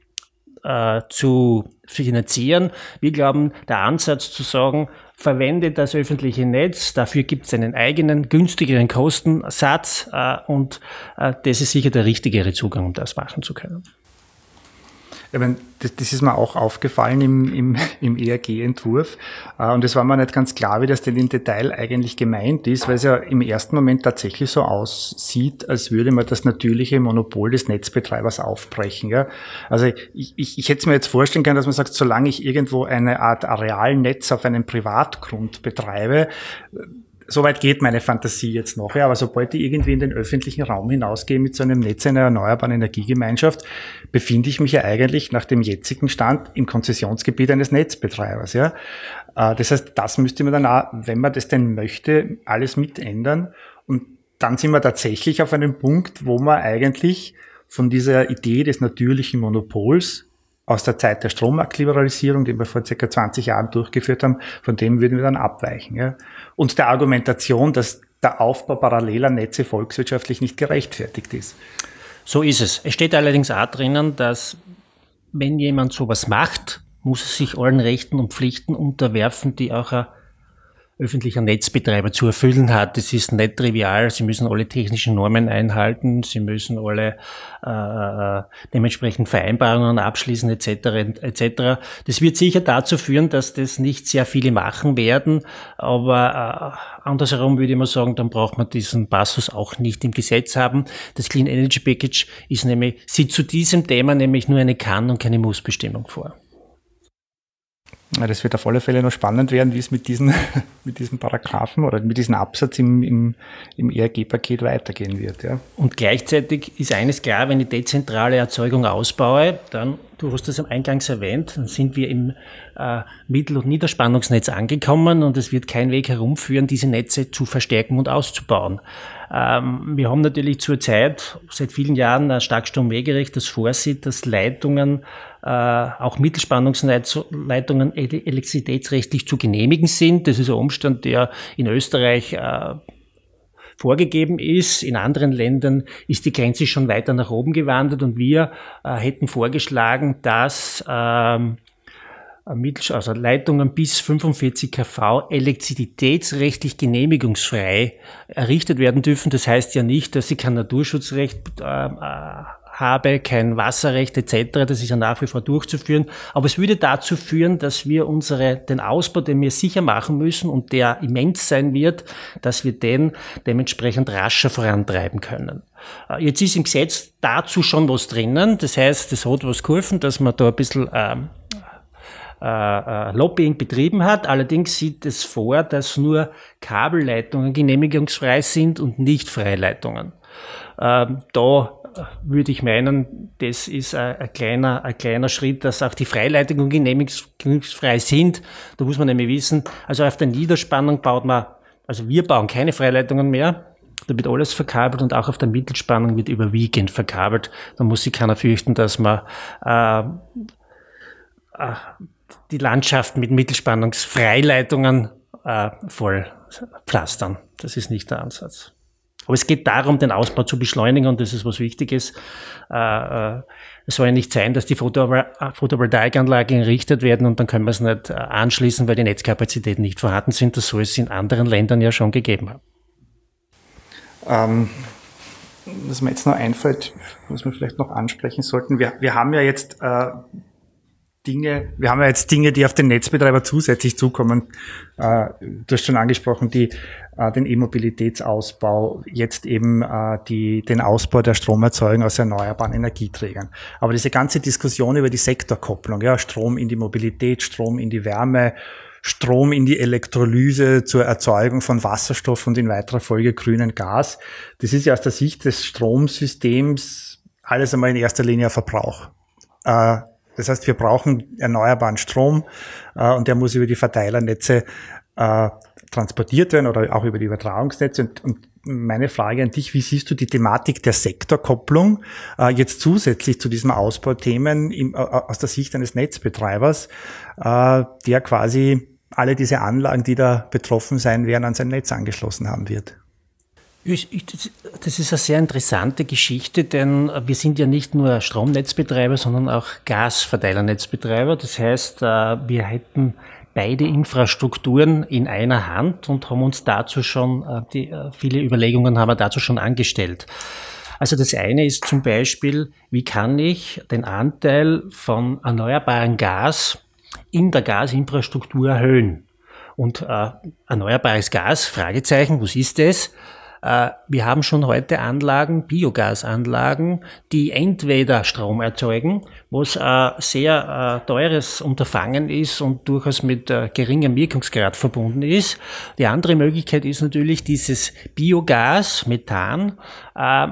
äh, zu finanzieren. Wir glauben, der Ansatz zu sagen, verwende das öffentliche Netz, dafür gibt es einen eigenen, günstigeren Kostensatz äh, und äh, das ist sicher der richtigere Zugang, um das machen zu können. Ich meine, das, das ist mir auch aufgefallen im, im, im E R G-Entwurf. Und es war mir nicht ganz klar, wie das denn im Detail eigentlich gemeint ist, weil es ja im ersten Moment tatsächlich so aussieht, als würde man das natürliche Monopol des Netzbetreibers aufbrechen. Ja? Also ich, ich, ich hätte es mir jetzt vorstellen können, dass man sagt, solange ich irgendwo eine Art Arealnetz auf einem Privatgrund betreibe, soweit geht meine Fantasie jetzt noch, ja, aber sobald ich irgendwie in den öffentlichen Raum hinausgehe mit so einem Netz einer erneuerbaren Energiegemeinschaft, befinde ich mich ja eigentlich nach dem jetzigen Stand im Konzessionsgebiet eines Netzbetreibers, ja. Das heißt, das müsste man dann auch, wenn man das denn möchte, alles mitändern. Und dann sind wir tatsächlich auf einem Punkt, wo man eigentlich von dieser Idee des natürlichen Monopols aus der Zeit der Strommarktliberalisierung, die wir vor circa zwanzig Jahren durchgeführt haben, von dem würden wir dann abweichen. Ja. Und der Argumentation, dass der Aufbau paralleler Netze volkswirtschaftlich nicht gerechtfertigt ist. So ist es. Es steht allerdings auch drinnen, dass wenn jemand sowas macht, muss er sich allen Rechten und Pflichten unterwerfen, die auch ein öffentlicher Netzbetreiber zu erfüllen hat. Das ist nicht trivial. Sie müssen alle technischen Normen einhalten, sie müssen alle äh, dementsprechend Vereinbarungen abschließen et cetera et cetera. Das wird sicher dazu führen, dass das nicht sehr viele machen werden, aber äh, andersherum würde ich mal sagen, dann braucht man diesen Passus auch nicht im Gesetz haben. Das Clean Energy Package ist nämlich, sieht zu diesem Thema nämlich nur eine Kann- und keine Muss-Bestimmung vor. Ja, das wird auf alle Fälle noch spannend werden, wie es mit diesen, mit diesen Paragraphen oder mit diesem Absatz im, im, im E R G-Paket weitergehen wird. Ja. Und gleichzeitig ist eines klar, wenn ich dezentrale Erzeugung ausbaue, dann, du hast das am Eingangs erwähnt, dann sind wir im äh, Mittel- und Niederspannungsnetz angekommen und es wird kein Weg herumführen, diese Netze zu verstärken und auszubauen. Ähm, wir haben natürlich zurzeit seit vielen Jahren ein Starkstromwegerecht, das vorsieht, dass Leitungen, äh, auch Mittelspannungsleitungen elektrizitätsrechtlich zu genehmigen sind. Das ist ein Umstand, der in Österreich äh, vorgegeben ist. In anderen Ländern ist die Grenze schon weiter nach oben gewandert und wir äh, hätten vorgeschlagen, dass ähm, also Leitungen bis fünfundvierzig Kilowatt elektrizitätsrechtlich genehmigungsfrei errichtet werden dürfen. Das heißt ja nicht, dass ich kein Naturschutzrecht äh, habe, kein Wasserrecht et cetera. Das ist ja nach wie vor durchzuführen. Aber es würde dazu führen, dass wir unsere den Ausbau, den wir sicher machen müssen und der immens sein wird, dass wir den dementsprechend rascher vorantreiben können. Jetzt ist im Gesetz dazu schon was drinnen. Das heißt, es hat was geholfen, dass man da ein bisschen ähm, äh, Lobbying betrieben hat. Allerdings sieht es vor, dass nur Kabelleitungen genehmigungsfrei sind und nicht Freileitungen. Ähm, da würde ich meinen, das ist ein, ein kleiner, ein kleiner Schritt, dass auch die Freileitungen genehmigungsfrei sind. Da muss man nämlich wissen, also auf der Niederspannung baut man, also wir bauen keine Freileitungen mehr. Da wird alles verkabelt und auch auf der Mittelspannung wird überwiegend verkabelt. Da muss sich keiner fürchten, dass man äh, äh, die Landschaft mit Mittelspannungsfreileitungen äh, voll pflastern. Das ist nicht der Ansatz. Aber es geht darum, den Ausbau zu beschleunigen und das ist was Wichtiges. Äh, äh, es soll ja nicht sein, dass die Photovoltaikanlagen errichtet werden und dann können wir es nicht äh, anschließen, weil die Netzkapazitäten nicht vorhanden sind. Das soll es in anderen Ländern ja schon gegeben haben. Ähm, was mir jetzt noch einfällt, was wir vielleicht noch ansprechen sollten, wir, wir haben ja jetzt äh, Dinge, wir haben ja jetzt Dinge, die auf den Netzbetreiber zusätzlich zukommen. Äh, du hast schon angesprochen, die, äh, den E-Mobilitätsausbau, jetzt eben äh, die, den Ausbau der Stromerzeugung aus erneuerbaren Energieträgern. Aber diese ganze Diskussion über die Sektorkopplung, ja, Strom in die Mobilität, Strom in die Wärme, Strom in die Elektrolyse zur Erzeugung von Wasserstoff und in weiterer Folge grünen Gas, das ist ja aus der Sicht des Stromsystems alles einmal in erster Linie Verbrauch. Äh, Das heißt, wir brauchen erneuerbaren Strom äh, und der muss über die Verteilernetze äh, transportiert werden oder auch über die Übertragungsnetze. Und, und meine Frage an dich, wie siehst du die Thematik der Sektorkopplung äh, jetzt zusätzlich zu diesen Ausbauthemen im, äh, aus der Sicht eines Netzbetreibers, äh, der quasi alle diese Anlagen, die da betroffen sein werden, an sein Netz angeschlossen haben wird? Das ist eine sehr interessante Geschichte, denn wir sind ja nicht nur Stromnetzbetreiber, sondern auch Gasverteilernetzbetreiber. Das heißt, wir hätten beide Infrastrukturen in einer Hand und haben uns dazu schon, die, viele Überlegungen haben wir dazu schon angestellt. Also das eine ist zum Beispiel, wie kann ich den Anteil von erneuerbarem Gas in der Gasinfrastruktur erhöhen? Und äh, erneuerbares Gas, Fragezeichen, was ist das? Äh, wir haben schon heute Anlagen, Biogasanlagen, die entweder Strom erzeugen, was ein sehr äh, teures Unterfangen ist und durchaus mit äh, geringem Wirkungsgrad verbunden ist. Die andere Möglichkeit ist natürlich dieses Biogas, Methan, äh,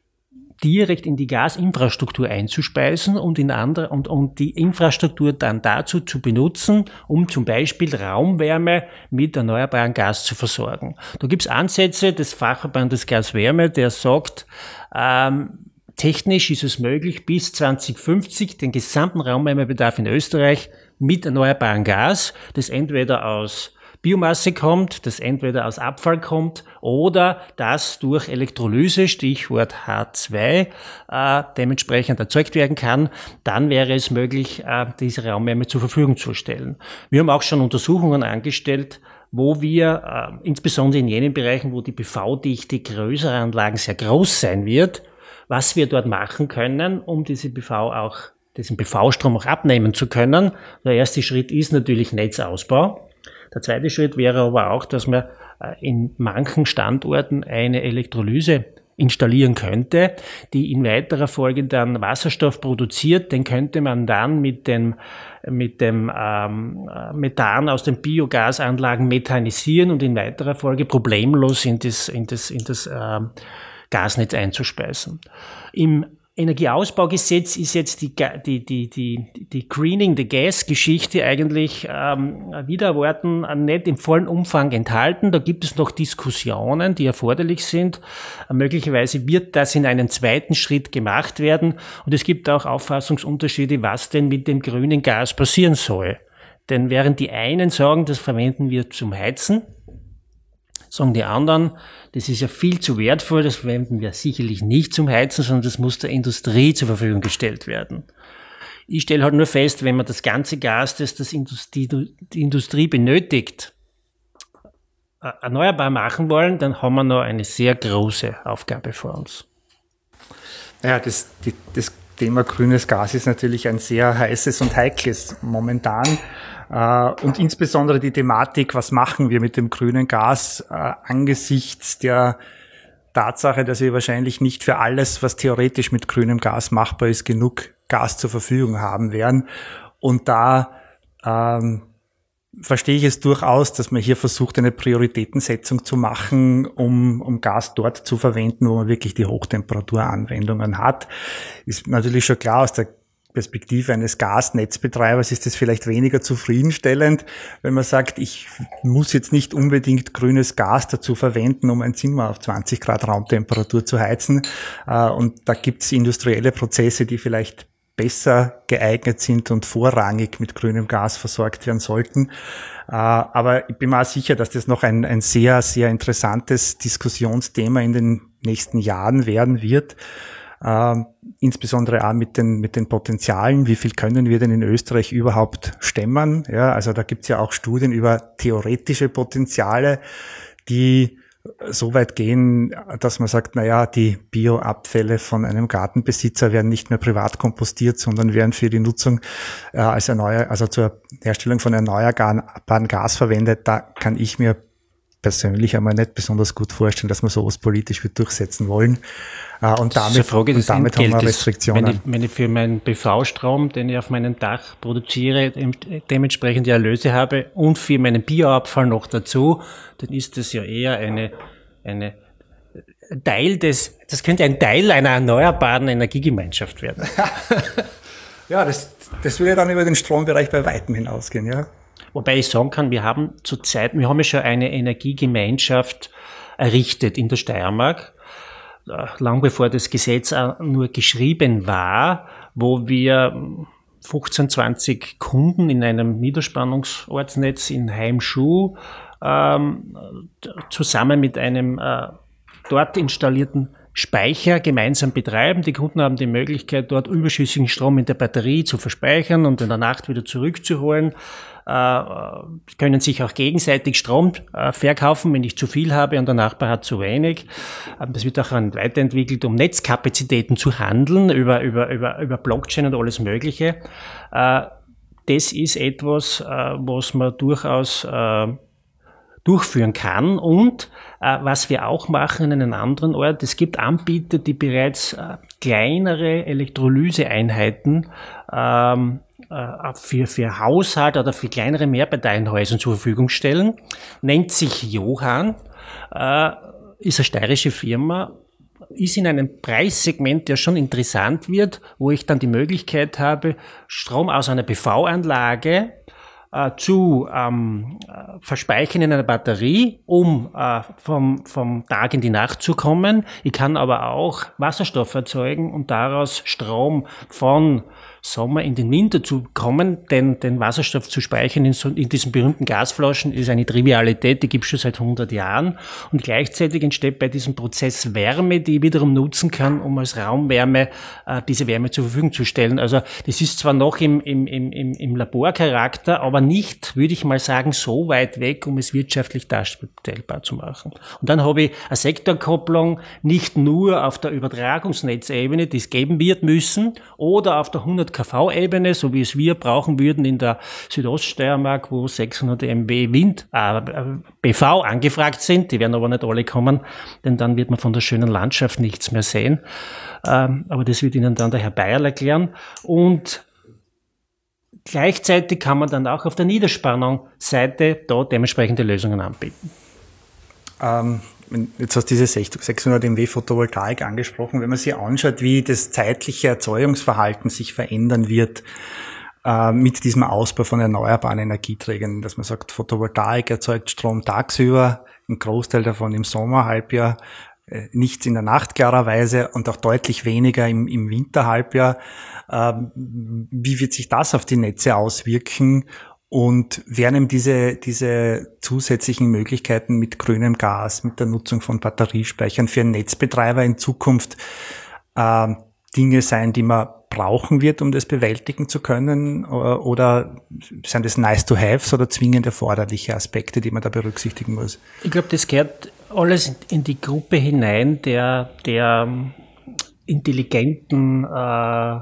direkt in die Gasinfrastruktur einzuspeisen und in andere und, und die Infrastruktur dann dazu zu benutzen, um zum Beispiel Raumwärme mit erneuerbarem Gas zu versorgen. Da gibt's Ansätze des Fachverbandes Gaswärme, der sagt, ähm, technisch ist es möglich, bis zwanzig fünfzig den gesamten Raumwärmebedarf in Österreich mit erneuerbarem Gas, das entweder aus Biomasse kommt, das entweder aus Abfall kommt oder das durch Elektrolyse, Stichwort H zwei, äh, dementsprechend erzeugt werden kann, dann wäre es möglich, äh, diese Raumwärme zur Verfügung zu stellen. Wir haben auch schon Untersuchungen angestellt, wo wir, äh, insbesondere in jenen Bereichen, wo die B V-Dichte größerer Anlagen sehr groß sein wird, was wir dort machen können, um diese B V auch, diesen B V-Strom auch abnehmen zu können. Der erste Schritt ist natürlich Netzausbau. Der zweite Schritt wäre aber auch, dass man in manchen Standorten eine Elektrolyse installieren könnte, die in weiterer Folge dann Wasserstoff produziert. Den könnte man dann mit dem, mit dem ähm, Methan aus den Biogasanlagen methanisieren und in weiterer Folge problemlos in das, in das, in das ähm, Gasnetz einzuspeisen. Im Energieausbaugesetz ist jetzt die, die, die, die, die Greening the Gas-Geschichte eigentlich ähm, wieder Worten nicht im vollen Umfang enthalten. Da gibt es noch Diskussionen, die erforderlich sind. Äh, möglicherweise wird das in einem zweiten Schritt gemacht werden. Und es gibt auch Auffassungsunterschiede, was denn mit dem grünen Gas passieren soll. Denn während die einen sagen, das verwenden wir zum Heizen, sagen die anderen, das ist ja viel zu wertvoll, das verwenden wir sicherlich nicht zum Heizen, sondern das muss der Industrie zur Verfügung gestellt werden. Ich stelle halt nur fest, wenn man das ganze Gas, das das Industrie, die Industrie benötigt, erneuerbar machen wollen, dann haben wir noch eine sehr große Aufgabe vor uns. Ja, das, die, das Thema grünes Gas ist natürlich ein sehr heißes und heikles momentan. Und insbesondere die Thematik, was machen wir mit dem grünen Gas äh, angesichts der Tatsache, dass wir wahrscheinlich nicht für alles, was theoretisch mit grünem Gas machbar ist, genug Gas zur Verfügung haben werden. Und da ähm, verstehe ich es durchaus, dass man hier versucht, eine Prioritätensetzung zu machen, um, um Gas dort zu verwenden, wo man wirklich die Hochtemperaturanwendungen hat. Ist natürlich schon klar, aus der Perspektive eines Gasnetzbetreibers ist es vielleicht weniger zufriedenstellend, wenn man sagt, ich muss jetzt nicht unbedingt grünes Gas dazu verwenden, um ein Zimmer auf zwanzig Grad Raumtemperatur zu heizen. Und da gibt es industrielle Prozesse, die vielleicht besser geeignet sind und vorrangig mit grünem Gas versorgt werden sollten. Aber ich bin mir auch sicher, dass das noch ein, ein sehr, sehr interessantes Diskussionsthema in den nächsten Jahren werden wird. Uh, insbesondere auch mit den mit den Potenzialen, wie viel können wir denn in Österreich überhaupt stemmen? Ja, also da gibt's ja auch Studien über theoretische Potenziale, die so weit gehen, dass man sagt, na ja, die Bioabfälle von einem Gartenbesitzer werden nicht mehr privat kompostiert, sondern werden für die Nutzung äh, als erneuer, also zur Herstellung von erneuerbaren Gas verwendet. Da kann ich mir persönlich einmal nicht besonders gut vorstellen, dass wir sowas politisch wird durchsetzen wollen. Und damit, Frage des und damit haben wir Restriktionen. Wenn ich, wenn ich für meinen B V-Strom, den ich auf meinem Dach produziere, dementsprechend die Erlöse habe und für meinen Bioabfall noch dazu, dann ist das ja eher eine, eine Teil des, das könnte ein Teil einer erneuerbaren Energiegemeinschaft werden. Ja, das, das würde dann über den Strombereich bei weitem hinausgehen, ja. Wobei ich sagen kann, wir haben zurzeit, wir haben ja schon eine Energiegemeinschaft errichtet in der Steiermark, lang bevor das Gesetz nur geschrieben war, wo wir fünfzehn, zwanzig Kunden in einem Niederspannungsortsnetz in Heimschuh ähm, zusammen mit einem äh, dort installierten Speicher gemeinsam betreiben. Die Kunden haben die Möglichkeit, dort überschüssigen Strom in der Batterie zu verspeichern und in der Nacht wieder zurückzuholen. Äh, können sich auch gegenseitig Strom äh, verkaufen, wenn ich zu viel habe und der Nachbar hat zu wenig. Ähm, das wird auch weiterentwickelt, um Netzkapazitäten zu handeln über, über, über, über Blockchain und alles Mögliche. Äh, das ist etwas, äh, was man durchaus äh, durchführen kann und äh, was wir auch machen in einem anderen Ort, es gibt Anbieter, die bereits äh, kleinere Elektrolyseeinheiten ähm, äh, für, für Haushalt oder für kleinere Mehrparteienhäuser zur Verfügung stellen, nennt sich Johann, äh, ist eine steirische Firma, ist in einem Preissegment, der schon interessant wird, wo ich dann die Möglichkeit habe, Strom aus einer P V-Anlage äh, zu ähm, verspeichern in einer Batterie, um äh, vom, vom Tag in die Nacht zu kommen. Ich kann aber auch Wasserstoff erzeugen und daraus Strom von Sommer in den Winter zu kommen, denn den Wasserstoff zu speichern in, so, in diesen berühmten Gasflaschen ist eine Trivialität, die gibt es schon seit hundert Jahren und gleichzeitig entsteht bei diesem Prozess Wärme, die ich wiederum nutzen kann, um als Raumwärme äh, diese Wärme zur Verfügung zu stellen. Also das ist zwar noch im, im, im, im Laborcharakter, aber nicht, würde ich mal sagen, so weit weg, um es wirtschaftlich darstellbar zu machen. Und dann habe ich eine Sektorkopplung nicht nur auf der Übertragungsnetzebene, die es geben wird müssen, oder auf der hundert Kilowatt Ebene, so wie es wir brauchen würden in der Südoststeiermark, wo sechshundert Megawatt Wind, äh, B V angefragt sind. Die werden aber nicht alle kommen, denn dann wird man von der schönen Landschaft nichts mehr sehen. Ähm, aber das wird Ihnen dann der Herr Bayerl erklären. Und gleichzeitig kann man dann auch auf der Niederspannungsseite dort dementsprechende Lösungen anbieten. Ähm, jetzt hast du diese sechshundert Megawatt Photovoltaik angesprochen. Wenn man sich anschaut, wie das zeitliche Erzeugungsverhalten sich verändern wird äh, mit diesem Ausbau von erneuerbaren Energieträgern, dass man sagt, Photovoltaik erzeugt Strom tagsüber, ein Großteil davon im Sommerhalbjahr, äh, nichts in der Nacht klarerweise und auch deutlich weniger im, im Winterhalbjahr. Äh, wie wird sich das auf die Netze auswirken? Und werden eben diese, diese zusätzlichen Möglichkeiten mit grünem Gas, mit der Nutzung von Batteriespeichern für einen Netzbetreiber in Zukunft äh, Dinge sein, die man brauchen wird, um das bewältigen zu können? Oder, oder sind das nice-to-haves oder zwingend erforderliche Aspekte, die man da berücksichtigen muss? Ich glaube, das gehört alles in die Gruppe hinein der, der intelligenten, äh,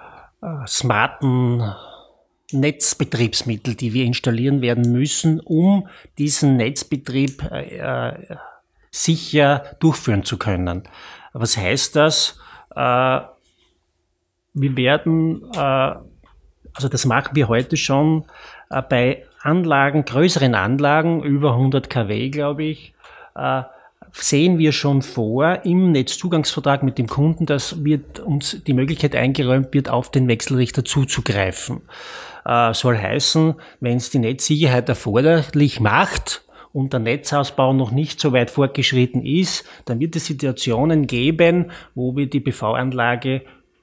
smarten Netzbetriebsmittel, die wir installieren werden müssen, um diesen Netzbetrieb äh, sicher durchführen zu können. Was heißt das? Äh, wir werden, äh, also das machen wir heute schon äh, bei Anlagen, größeren Anlagen, über hundert Kilowatt, glaube ich, äh, sehen wir schon vor im Netzzugangsvertrag mit dem Kunden, dass wird uns die Möglichkeit eingeräumt wird, auf den Wechselrichter zuzugreifen. Äh, soll heißen, wenn es die Netzsicherheit erforderlich macht und der Netzausbau noch nicht so weit fortgeschritten ist, dann wird es Situationen geben, wo wir die P V-Anlage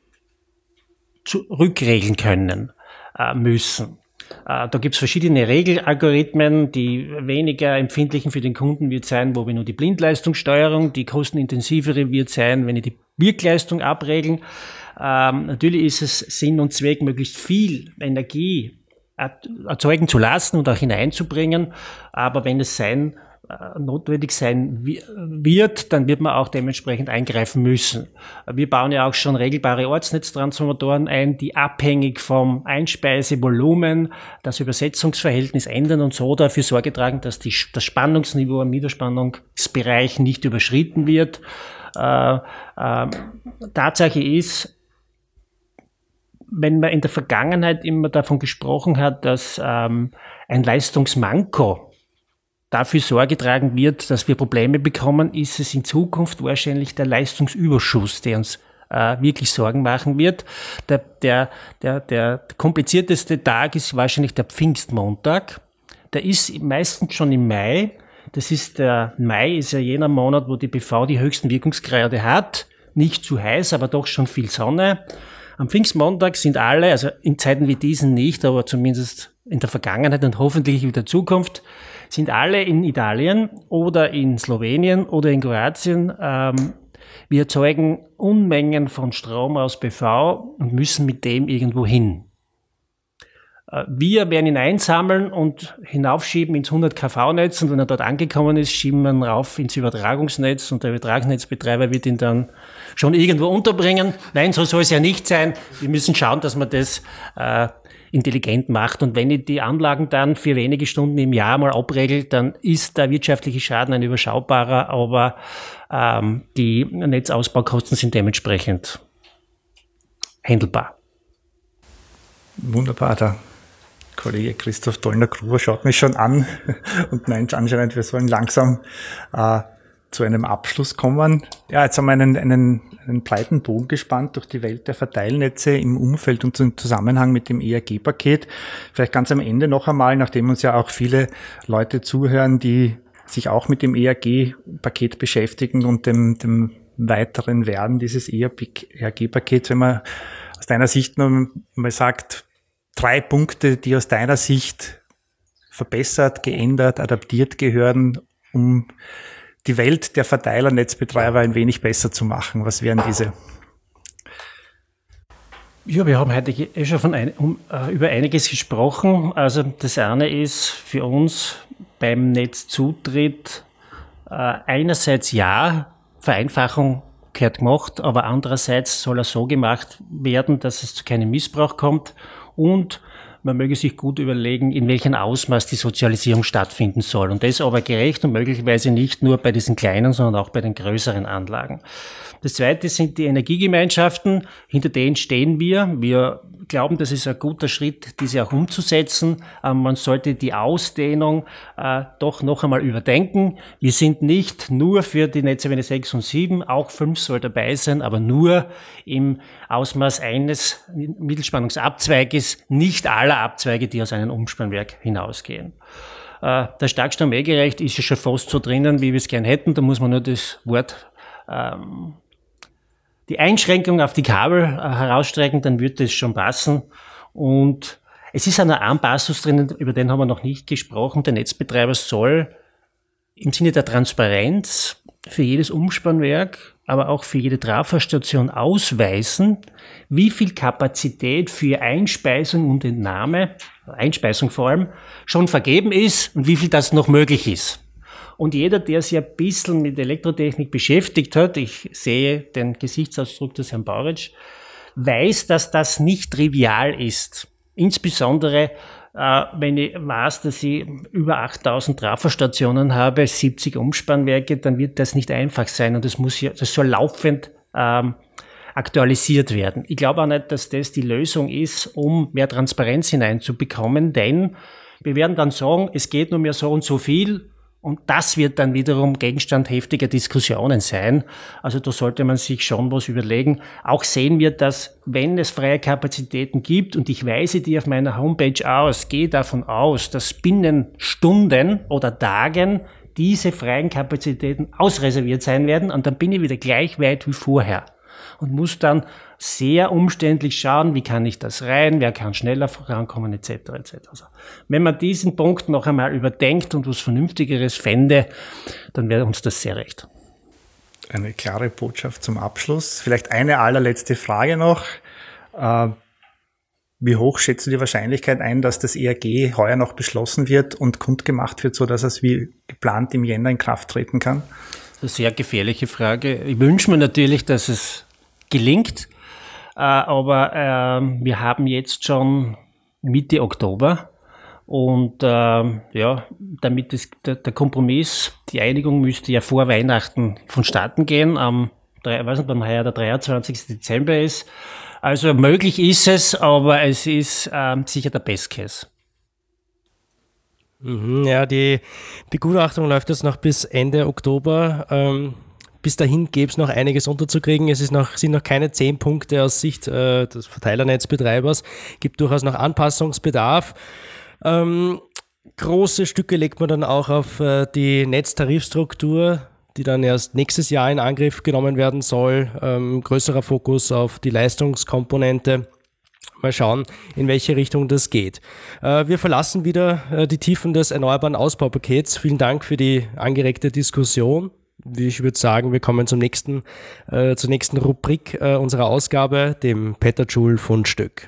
zurückregeln können äh, müssen. Da gibt es verschiedene Regelalgorithmen. Die weniger empfindlichen für den Kunden wird sein, wo wir nur die Blindleistungssteuerung, die kostenintensivere wird sein, wenn ich die Wirkleistung abregeln. Ähm, natürlich ist es Sinn und Zweck, möglichst viel Energie erzeugen zu lassen und auch hineinzubringen. Aber wenn es sein notwendig sein wird, dann wird man auch dementsprechend eingreifen müssen. Wir bauen ja auch schon regelbare Ortsnetztransformatoren ein, die abhängig vom Einspeisevolumen das Übersetzungsverhältnis ändern und so dafür Sorge tragen, dass die, das Spannungsniveau im Niederspannungsbereich nicht überschritten wird. Äh, äh, Tatsache ist, wenn man in der Vergangenheit immer davon gesprochen hat, dass ähm, ein Leistungsmanko dafür Sorge tragen wird, dass wir Probleme bekommen, ist es in Zukunft wahrscheinlich der Leistungsüberschuss, der uns äh, wirklich Sorgen machen wird. Der, der, der, der komplizierteste Tag ist wahrscheinlich der Pfingstmontag. Der ist meistens schon im Mai. Das ist der Mai ist ja jener Monat, wo die P V die höchsten Wirkungsgrade hat. Nicht zu heiß, aber doch schon viel Sonne. Am Pfingstmontag sind alle, also in Zeiten wie diesen nicht, aber zumindest in der Vergangenheit und hoffentlich in der Zukunft, sind alle in Italien oder in Slowenien oder in Kroatien ähm, Wir erzeugen Unmengen von Strom aus P V und müssen mit dem irgendwo hin. Wir werden ihn einsammeln und hinaufschieben ins hundert Kilovolt Netz und wenn er dort angekommen ist, schieben wir ihn rauf ins Übertragungsnetz und der Übertragungsnetzbetreiber wird ihn dann schon irgendwo unterbringen. Nein, so soll es ja nicht sein. Wir müssen schauen, dass man das äh, intelligent macht und wenn ich die Anlagen dann für wenige Stunden im Jahr mal abregelt, dann ist der wirtschaftliche Schaden ein überschaubarer, aber ähm, die Netzausbaukosten sind dementsprechend handelbar. Wunderbar, da. Kollege Christoph Dollner-Gruber schaut mich schon an und meint anscheinend, wir sollen langsam äh, zu einem Abschluss kommen. Ja, jetzt haben wir einen, einen, einen breiten Bogen gespannt durch die Welt der Verteilnetze im Umfeld und im Zusammenhang mit dem E R G-Paket. Vielleicht ganz am Ende noch einmal, nachdem uns ja auch viele Leute zuhören, die sich auch mit dem E R G-Paket beschäftigen und dem, dem weiteren Werden dieses E R G-Pakets, wenn man aus deiner Sicht noch mal sagt, drei Punkte, die aus deiner Sicht verbessert, geändert, adaptiert gehören, um die Welt der Verteilernetzbetreiber ein wenig besser zu machen. Was wären diese? Ja, wir haben heute eh schon von ein, um, uh, über einiges gesprochen. Also das eine ist für uns beim Netzzutritt uh, einerseits ja, Vereinfachung gehört gemacht, aber andererseits soll er so gemacht werden, dass es zu keinem Missbrauch kommt. Und man möge sich gut überlegen, in welchem Ausmaß die Sozialisierung stattfinden soll. Und das aber gerecht und möglicherweise nicht nur bei diesen kleinen, sondern auch bei den größeren Anlagen. Das Zweite sind die Energiegemeinschaften. Hinter denen stehen wir. Wir glauben, das ist ein guter Schritt, diese auch umzusetzen. Aber man sollte die Ausdehnung äh, doch noch einmal überdenken. Wir sind nicht nur für die Netzewende sechs und sieben, auch fünf soll dabei sein, aber nur im Ausmaß eines Mittelspannungsabzweiges, nicht aller Abzweige, die aus einem Umspannwerk hinausgehen. Äh, der Starkstrom E-gerecht ist ja schon fast so drinnen, wie wir es gern hätten. Da muss man nur das Wort ähm, die Einschränkung auf die Kabel äh, herausstrecken, dann wird das schon passen. Und es ist ein Anpassus drinnen, über den haben wir noch nicht gesprochen. Der Netzbetreiber soll im Sinne der Transparenz für jedes Umspannwerk, aber auch für jede Trafostation ausweisen, wie viel Kapazität für Einspeisung und Entnahme, Einspeisung vor allem, schon vergeben ist und wie viel das noch möglich ist. Und jeder, der sich ein bisschen mit Elektrotechnik beschäftigt hat, ich sehe den Gesichtsausdruck des Herrn Bauritsch, weiß, dass das nicht trivial ist. Insbesondere, äh, wenn ich weiß, dass ich über achttausend Trafostationen habe, siebzig Umspannwerke, dann wird das nicht einfach sein und das muss ja, das soll laufend ähm, aktualisiert werden. Ich glaube auch nicht, dass das die Lösung ist, um mehr Transparenz hineinzubekommen, denn wir werden dann sagen, es geht nur mehr so und so viel. Und das wird dann wiederum Gegenstand heftiger Diskussionen sein. Also da sollte man sich schon was überlegen. Auch sehen wir, dass wenn es freie Kapazitäten gibt, und ich weise die auf meiner Homepage aus, gehe davon aus, dass binnen Stunden oder Tagen diese freien Kapazitäten ausreserviert sein werden und dann bin ich wieder gleich weit wie vorher. Und muss dann sehr umständlich schauen, wie kann ich das rein, wer kann schneller vorankommen, et cetera et cetera. Also, wenn man diesen Punkt noch einmal überdenkt und was Vernünftigeres fände, dann wäre uns das sehr recht. Eine klare Botschaft zum Abschluss. Vielleicht eine allerletzte Frage noch. Wie hoch schätzt du die Wahrscheinlichkeit ein, dass das E R G heuer noch beschlossen wird und kundgemacht wird, so dass es wie geplant im Jänner in Kraft treten kann? Das ist eine sehr gefährliche Frage. Ich wünsche mir natürlich, dass es gelingt, aber äh, wir haben jetzt schon Mitte Oktober und äh, ja, damit ist der, der Kompromiss, die Einigung müsste ja vor Weihnachten vonstatten gehen, am, ich weiß nicht, wann heuer der dreiundzwanzigsten Dezember ist. Also möglich ist es, aber es ist äh, sicher der Best Case. Ja, die Begutachtung läuft jetzt noch bis Ende Oktober. Ähm, bis dahin gäbe es noch einiges unterzukriegen. Es ist noch, sind noch keine zehn Punkte aus Sicht äh, des Verteilernetzbetreibers. Gibt durchaus noch Anpassungsbedarf. Ähm, große Stücke legt man dann auch auf äh, die Netztarifstruktur, die dann erst nächstes Jahr in Angriff genommen werden soll. Ähm, größerer Fokus auf die Leistungskomponente. Mal schauen, in welche Richtung das geht. Äh, wir verlassen wieder äh, die Tiefen des erneuerbaren Ausbaupakets. Vielen Dank für die angeregte Diskussion. Ich würde sagen, wir kommen zum nächsten, äh, zur nächsten Rubrik äh, unserer Ausgabe, dem Petajoule-Fundstück.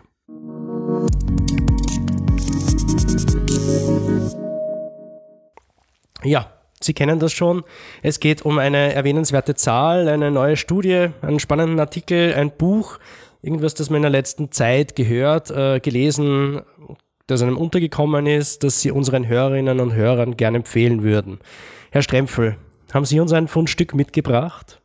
Ja, Sie kennen das schon. Es geht um eine erwähnenswerte Zahl, eine neue Studie, einen spannenden Artikel, ein Buch, irgendwas, das man in der letzten Zeit gehört, äh, gelesen, das einem untergekommen ist, das Sie unseren Hörerinnen und Hörern gerne empfehlen würden. Herr Strempfel, haben Sie uns ein Fundstück mitgebracht?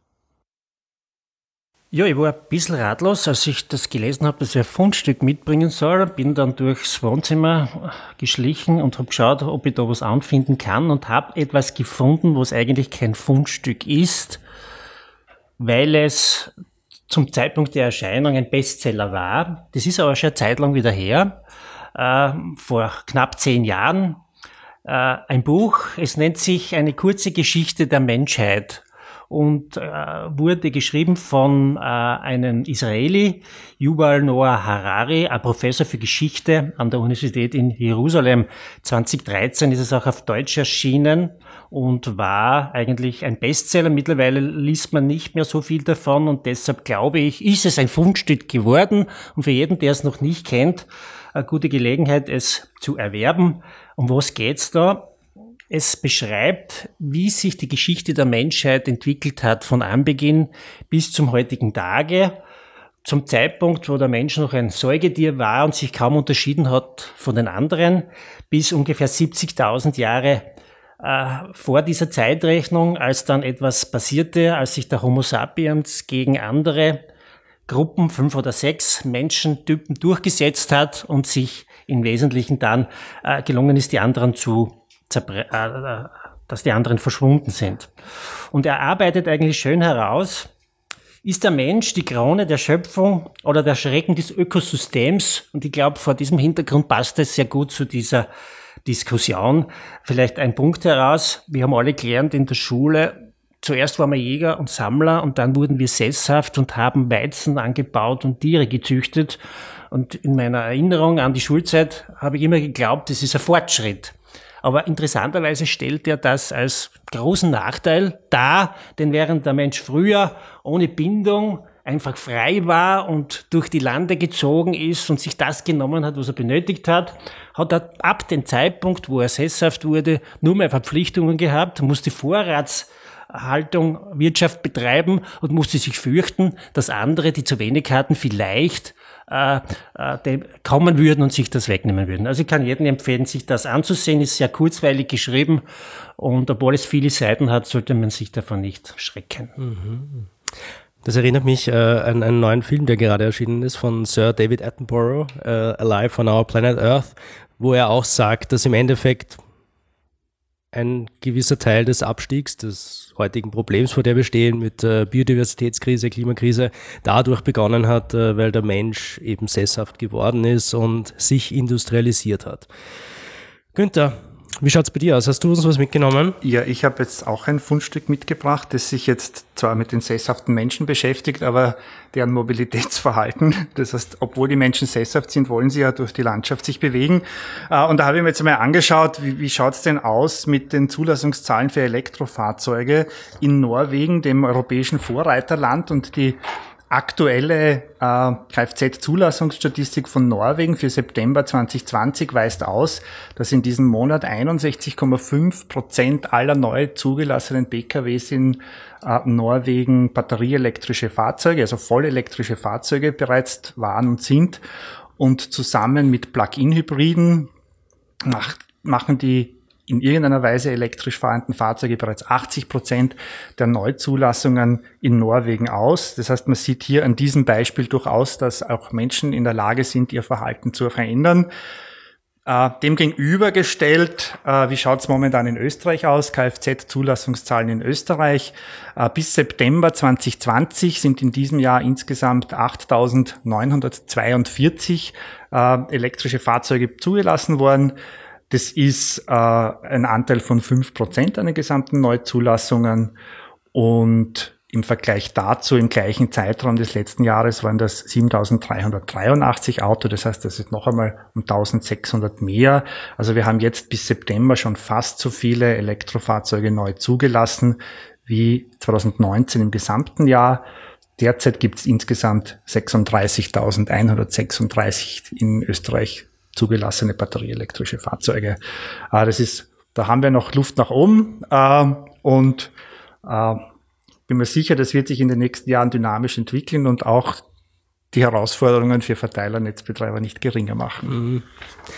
Ja, ich war ein bisschen ratlos, als ich das gelesen habe, dass ich ein Fundstück mitbringen soll. Bin dann durchs Wohnzimmer geschlichen und habe geschaut, ob ich da was anfinden kann und habe etwas gefunden, was eigentlich kein Fundstück ist, weil es zum Zeitpunkt der Erscheinung ein Bestseller war. Das ist aber schon eine Zeit lang wieder her, äh, vor knapp zehn Jahren. Äh, ein Buch, es nennt sich Eine kurze Geschichte der Menschheit. Und äh, wurde geschrieben von äh, einem Israeli, Yuval Noah Harari, ein Professor für Geschichte an der Universität in Jerusalem. zwanzig dreizehn ist es auch auf Deutsch erschienen und war eigentlich ein Bestseller. Mittlerweile liest man nicht mehr so viel davon und deshalb glaube ich, ist es ein Fundstück geworden und für jeden, der es noch nicht kennt, eine gute Gelegenheit, es zu erwerben. Um was geht's da? Es beschreibt, wie sich die Geschichte der Menschheit entwickelt hat von Anbeginn bis zum heutigen Tage, zum Zeitpunkt, wo der Mensch noch ein Säugetier war und sich kaum unterschieden hat von den anderen, bis ungefähr siebzigtausend Jahre äh, vor dieser Zeitrechnung, als dann etwas passierte, als sich der Homo sapiens gegen andere Gruppen, fünf oder sechs Menschentypen durchgesetzt hat und sich im Wesentlichen dann äh, gelungen ist, die anderen zu dass die anderen verschwunden sind. Und er arbeitet eigentlich schön heraus, ist der Mensch die Krone der Schöpfung oder der Schrecken des Ökosystems? Und ich glaube, vor diesem Hintergrund passt es sehr gut zu dieser Diskussion. Vielleicht ein Punkt heraus. Wir haben alle gelernt in der Schule, zuerst waren wir Jäger und Sammler und dann wurden wir sesshaft und haben Weizen angebaut und Tiere gezüchtet. Und in meiner Erinnerung an die Schulzeit habe ich immer geglaubt, das ist ein Fortschritt. Aber interessanterweise stellt er das als großen Nachteil dar, denn während der Mensch früher ohne Bindung einfach frei war und durch die Lande gezogen ist und sich das genommen hat, was er benötigt hat, hat er ab dem Zeitpunkt, wo er sesshaft wurde, nur mehr Verpflichtungen gehabt, musste Vorratshaltung, Wirtschaft betreiben und musste sich fürchten, dass andere, die zu wenig hatten, vielleicht Äh, äh, kommen würden und sich das wegnehmen würden. Also ich kann jedem empfehlen, sich das anzusehen, ist sehr kurzweilig geschrieben und obwohl es viele Seiten hat, sollte man sich davon nicht schrecken. Das erinnert mich äh, an einen neuen Film, der gerade erschienen ist, von Sir David Attenborough, äh, Alive on Our Planet Earth, wo er auch sagt, dass im Endeffekt ein gewisser Teil des Abstiegs, des heutigen Problems, vor der wir stehen, mit äh, Biodiversitätskrise, Klimakrise, dadurch begonnen hat, äh, weil der Mensch eben sesshaft geworden ist und sich industrialisiert hat. Günther, wie schaut's bei dir aus? Hast du uns was mitgenommen? Ja, ich habe jetzt auch ein Fundstück mitgebracht, das sich jetzt zwar mit den sesshaften Menschen beschäftigt, aber deren Mobilitätsverhalten. Das heißt, obwohl die Menschen sesshaft sind, wollen sie ja durch die Landschaft sich bewegen. Und da habe ich mir jetzt mal angeschaut, wie, wie schaut's denn aus mit den Zulassungszahlen für Elektrofahrzeuge in Norwegen, dem europäischen Vorreiterland, und die aktuelle äh, Kfz-Zulassungsstatistik von Norwegen für September zwanzig zwanzig weist aus, dass in diesem Monat einundsechzig Komma fünf Prozent aller neu zugelassenen P K Ws in äh, Norwegen batterieelektrische Fahrzeuge, also vollelektrische Fahrzeuge bereits waren und sind. Und zusammen mit Plug-in-Hybriden macht, machen die in irgendeiner Weise elektrisch fahrenden Fahrzeuge bereits achtzig Prozent der Neuzulassungen in Norwegen aus. Das heißt, man sieht hier an diesem Beispiel durchaus, dass auch Menschen in der Lage sind, ihr Verhalten zu verändern. Äh, dem gegenübergestellt, äh, wie schaut es momentan in Österreich aus? Kfz-Zulassungszahlen in Österreich. Äh, bis September zwanzig zwanzig sind in diesem Jahr insgesamt achttausendneunhundertzweiundvierzig äh, elektrische Fahrzeuge zugelassen worden. Das ist äh, ein Anteil von fünf Prozent an den gesamten Neuzulassungen und im Vergleich dazu im gleichen Zeitraum des letzten Jahres waren das siebentausenddreihundertdreiundachtzig Autos. Das heißt, das ist noch einmal um eintausendsechshundert mehr. Also wir haben jetzt bis September schon fast so viele Elektrofahrzeuge neu zugelassen wie zwanzig neunzehn im gesamten Jahr. Derzeit gibt es insgesamt sechsunddreißigtausendeinhundertsechsunddreißig in Österreich zugelassene batterieelektrische Fahrzeuge. Äh, das ist, da haben wir noch Luft nach oben äh, und äh, bin mir sicher, das wird sich in den nächsten Jahren dynamisch entwickeln und auch die Herausforderungen für Verteiler, Netzbetreiber nicht geringer machen. Mhm.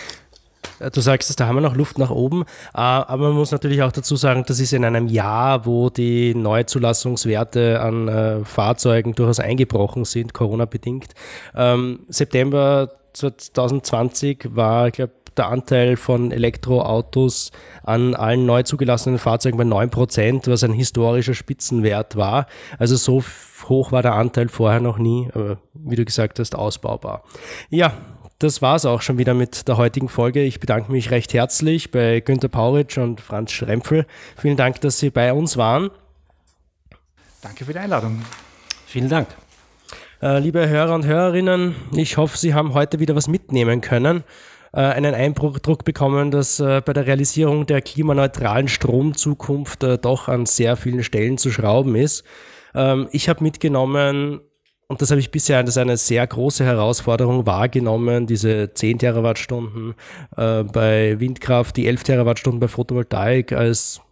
Du sagst, da haben wir noch Luft nach oben, aber man muss natürlich auch dazu sagen, das ist in einem Jahr, wo die Neuzulassungswerte an äh, Fahrzeugen durchaus eingebrochen sind, Corona-bedingt. Ähm, September zwanzig zwanzig war, ich glaube, der Anteil von Elektroautos an allen neu zugelassenen Fahrzeugen bei neun Prozent, was ein historischer Spitzenwert war. Also so hoch war der Anteil vorher noch nie, aber wie du gesagt hast, ausbaubar. Ja, das war es auch schon wieder mit der heutigen Folge. Ich bedanke mich recht herzlich bei Günther Pauritsch und Franz Strempfl. Vielen Dank, dass Sie bei uns waren. Danke für die Einladung. Vielen Dank. Äh, liebe Hörer und Hörerinnen, ich hoffe, Sie haben heute wieder was mitnehmen können, äh, einen Eindruck bekommen, dass äh, bei der Realisierung der klimaneutralen Stromzukunft äh, doch an sehr vielen Stellen zu schrauben ist. Ähm, ich habe mitgenommen, und das habe ich bisher als eine sehr große Herausforderung wahrgenommen, diese zehn Terawattstunden äh, bei Windkraft, die elf Terawattstunden bei Photovoltaik als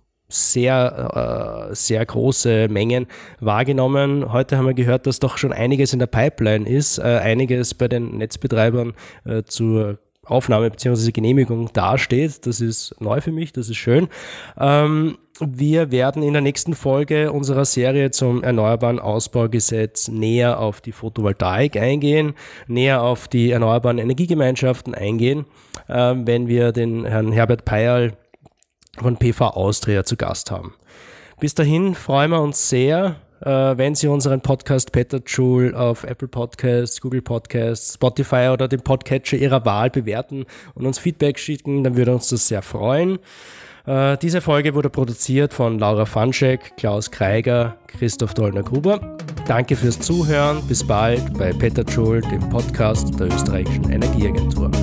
sehr, äh, sehr große Mengen wahrgenommen. Heute haben wir gehört, dass doch schon einiges in der Pipeline ist, äh, einiges bei den Netzbetreibern äh, zur Aufnahme bzw. Genehmigung dasteht. Das ist neu für mich, das ist schön. Ähm, wir werden in der nächsten Folge unserer Serie zum Erneuerbaren Ausbaugesetz näher auf die Photovoltaik eingehen, näher auf die erneuerbaren Energiegemeinschaften eingehen, äh, wenn wir den Herrn Herbert Peyerl von P V Austria zu Gast haben. Bis dahin freuen wir uns sehr, äh, wenn Sie unseren Podcast Petajoule auf Apple Podcasts, Google Podcasts, Spotify oder dem Podcatcher Ihrer Wahl bewerten und uns Feedback schicken, dann würde uns das sehr freuen. Äh, diese Folge wurde produziert von Laura Fanschek, Klaus Kreiger, Christoph Dollner-Gruber. Danke fürs Zuhören, bis bald bei Petajoule, dem Podcast der österreichischen Energieagentur.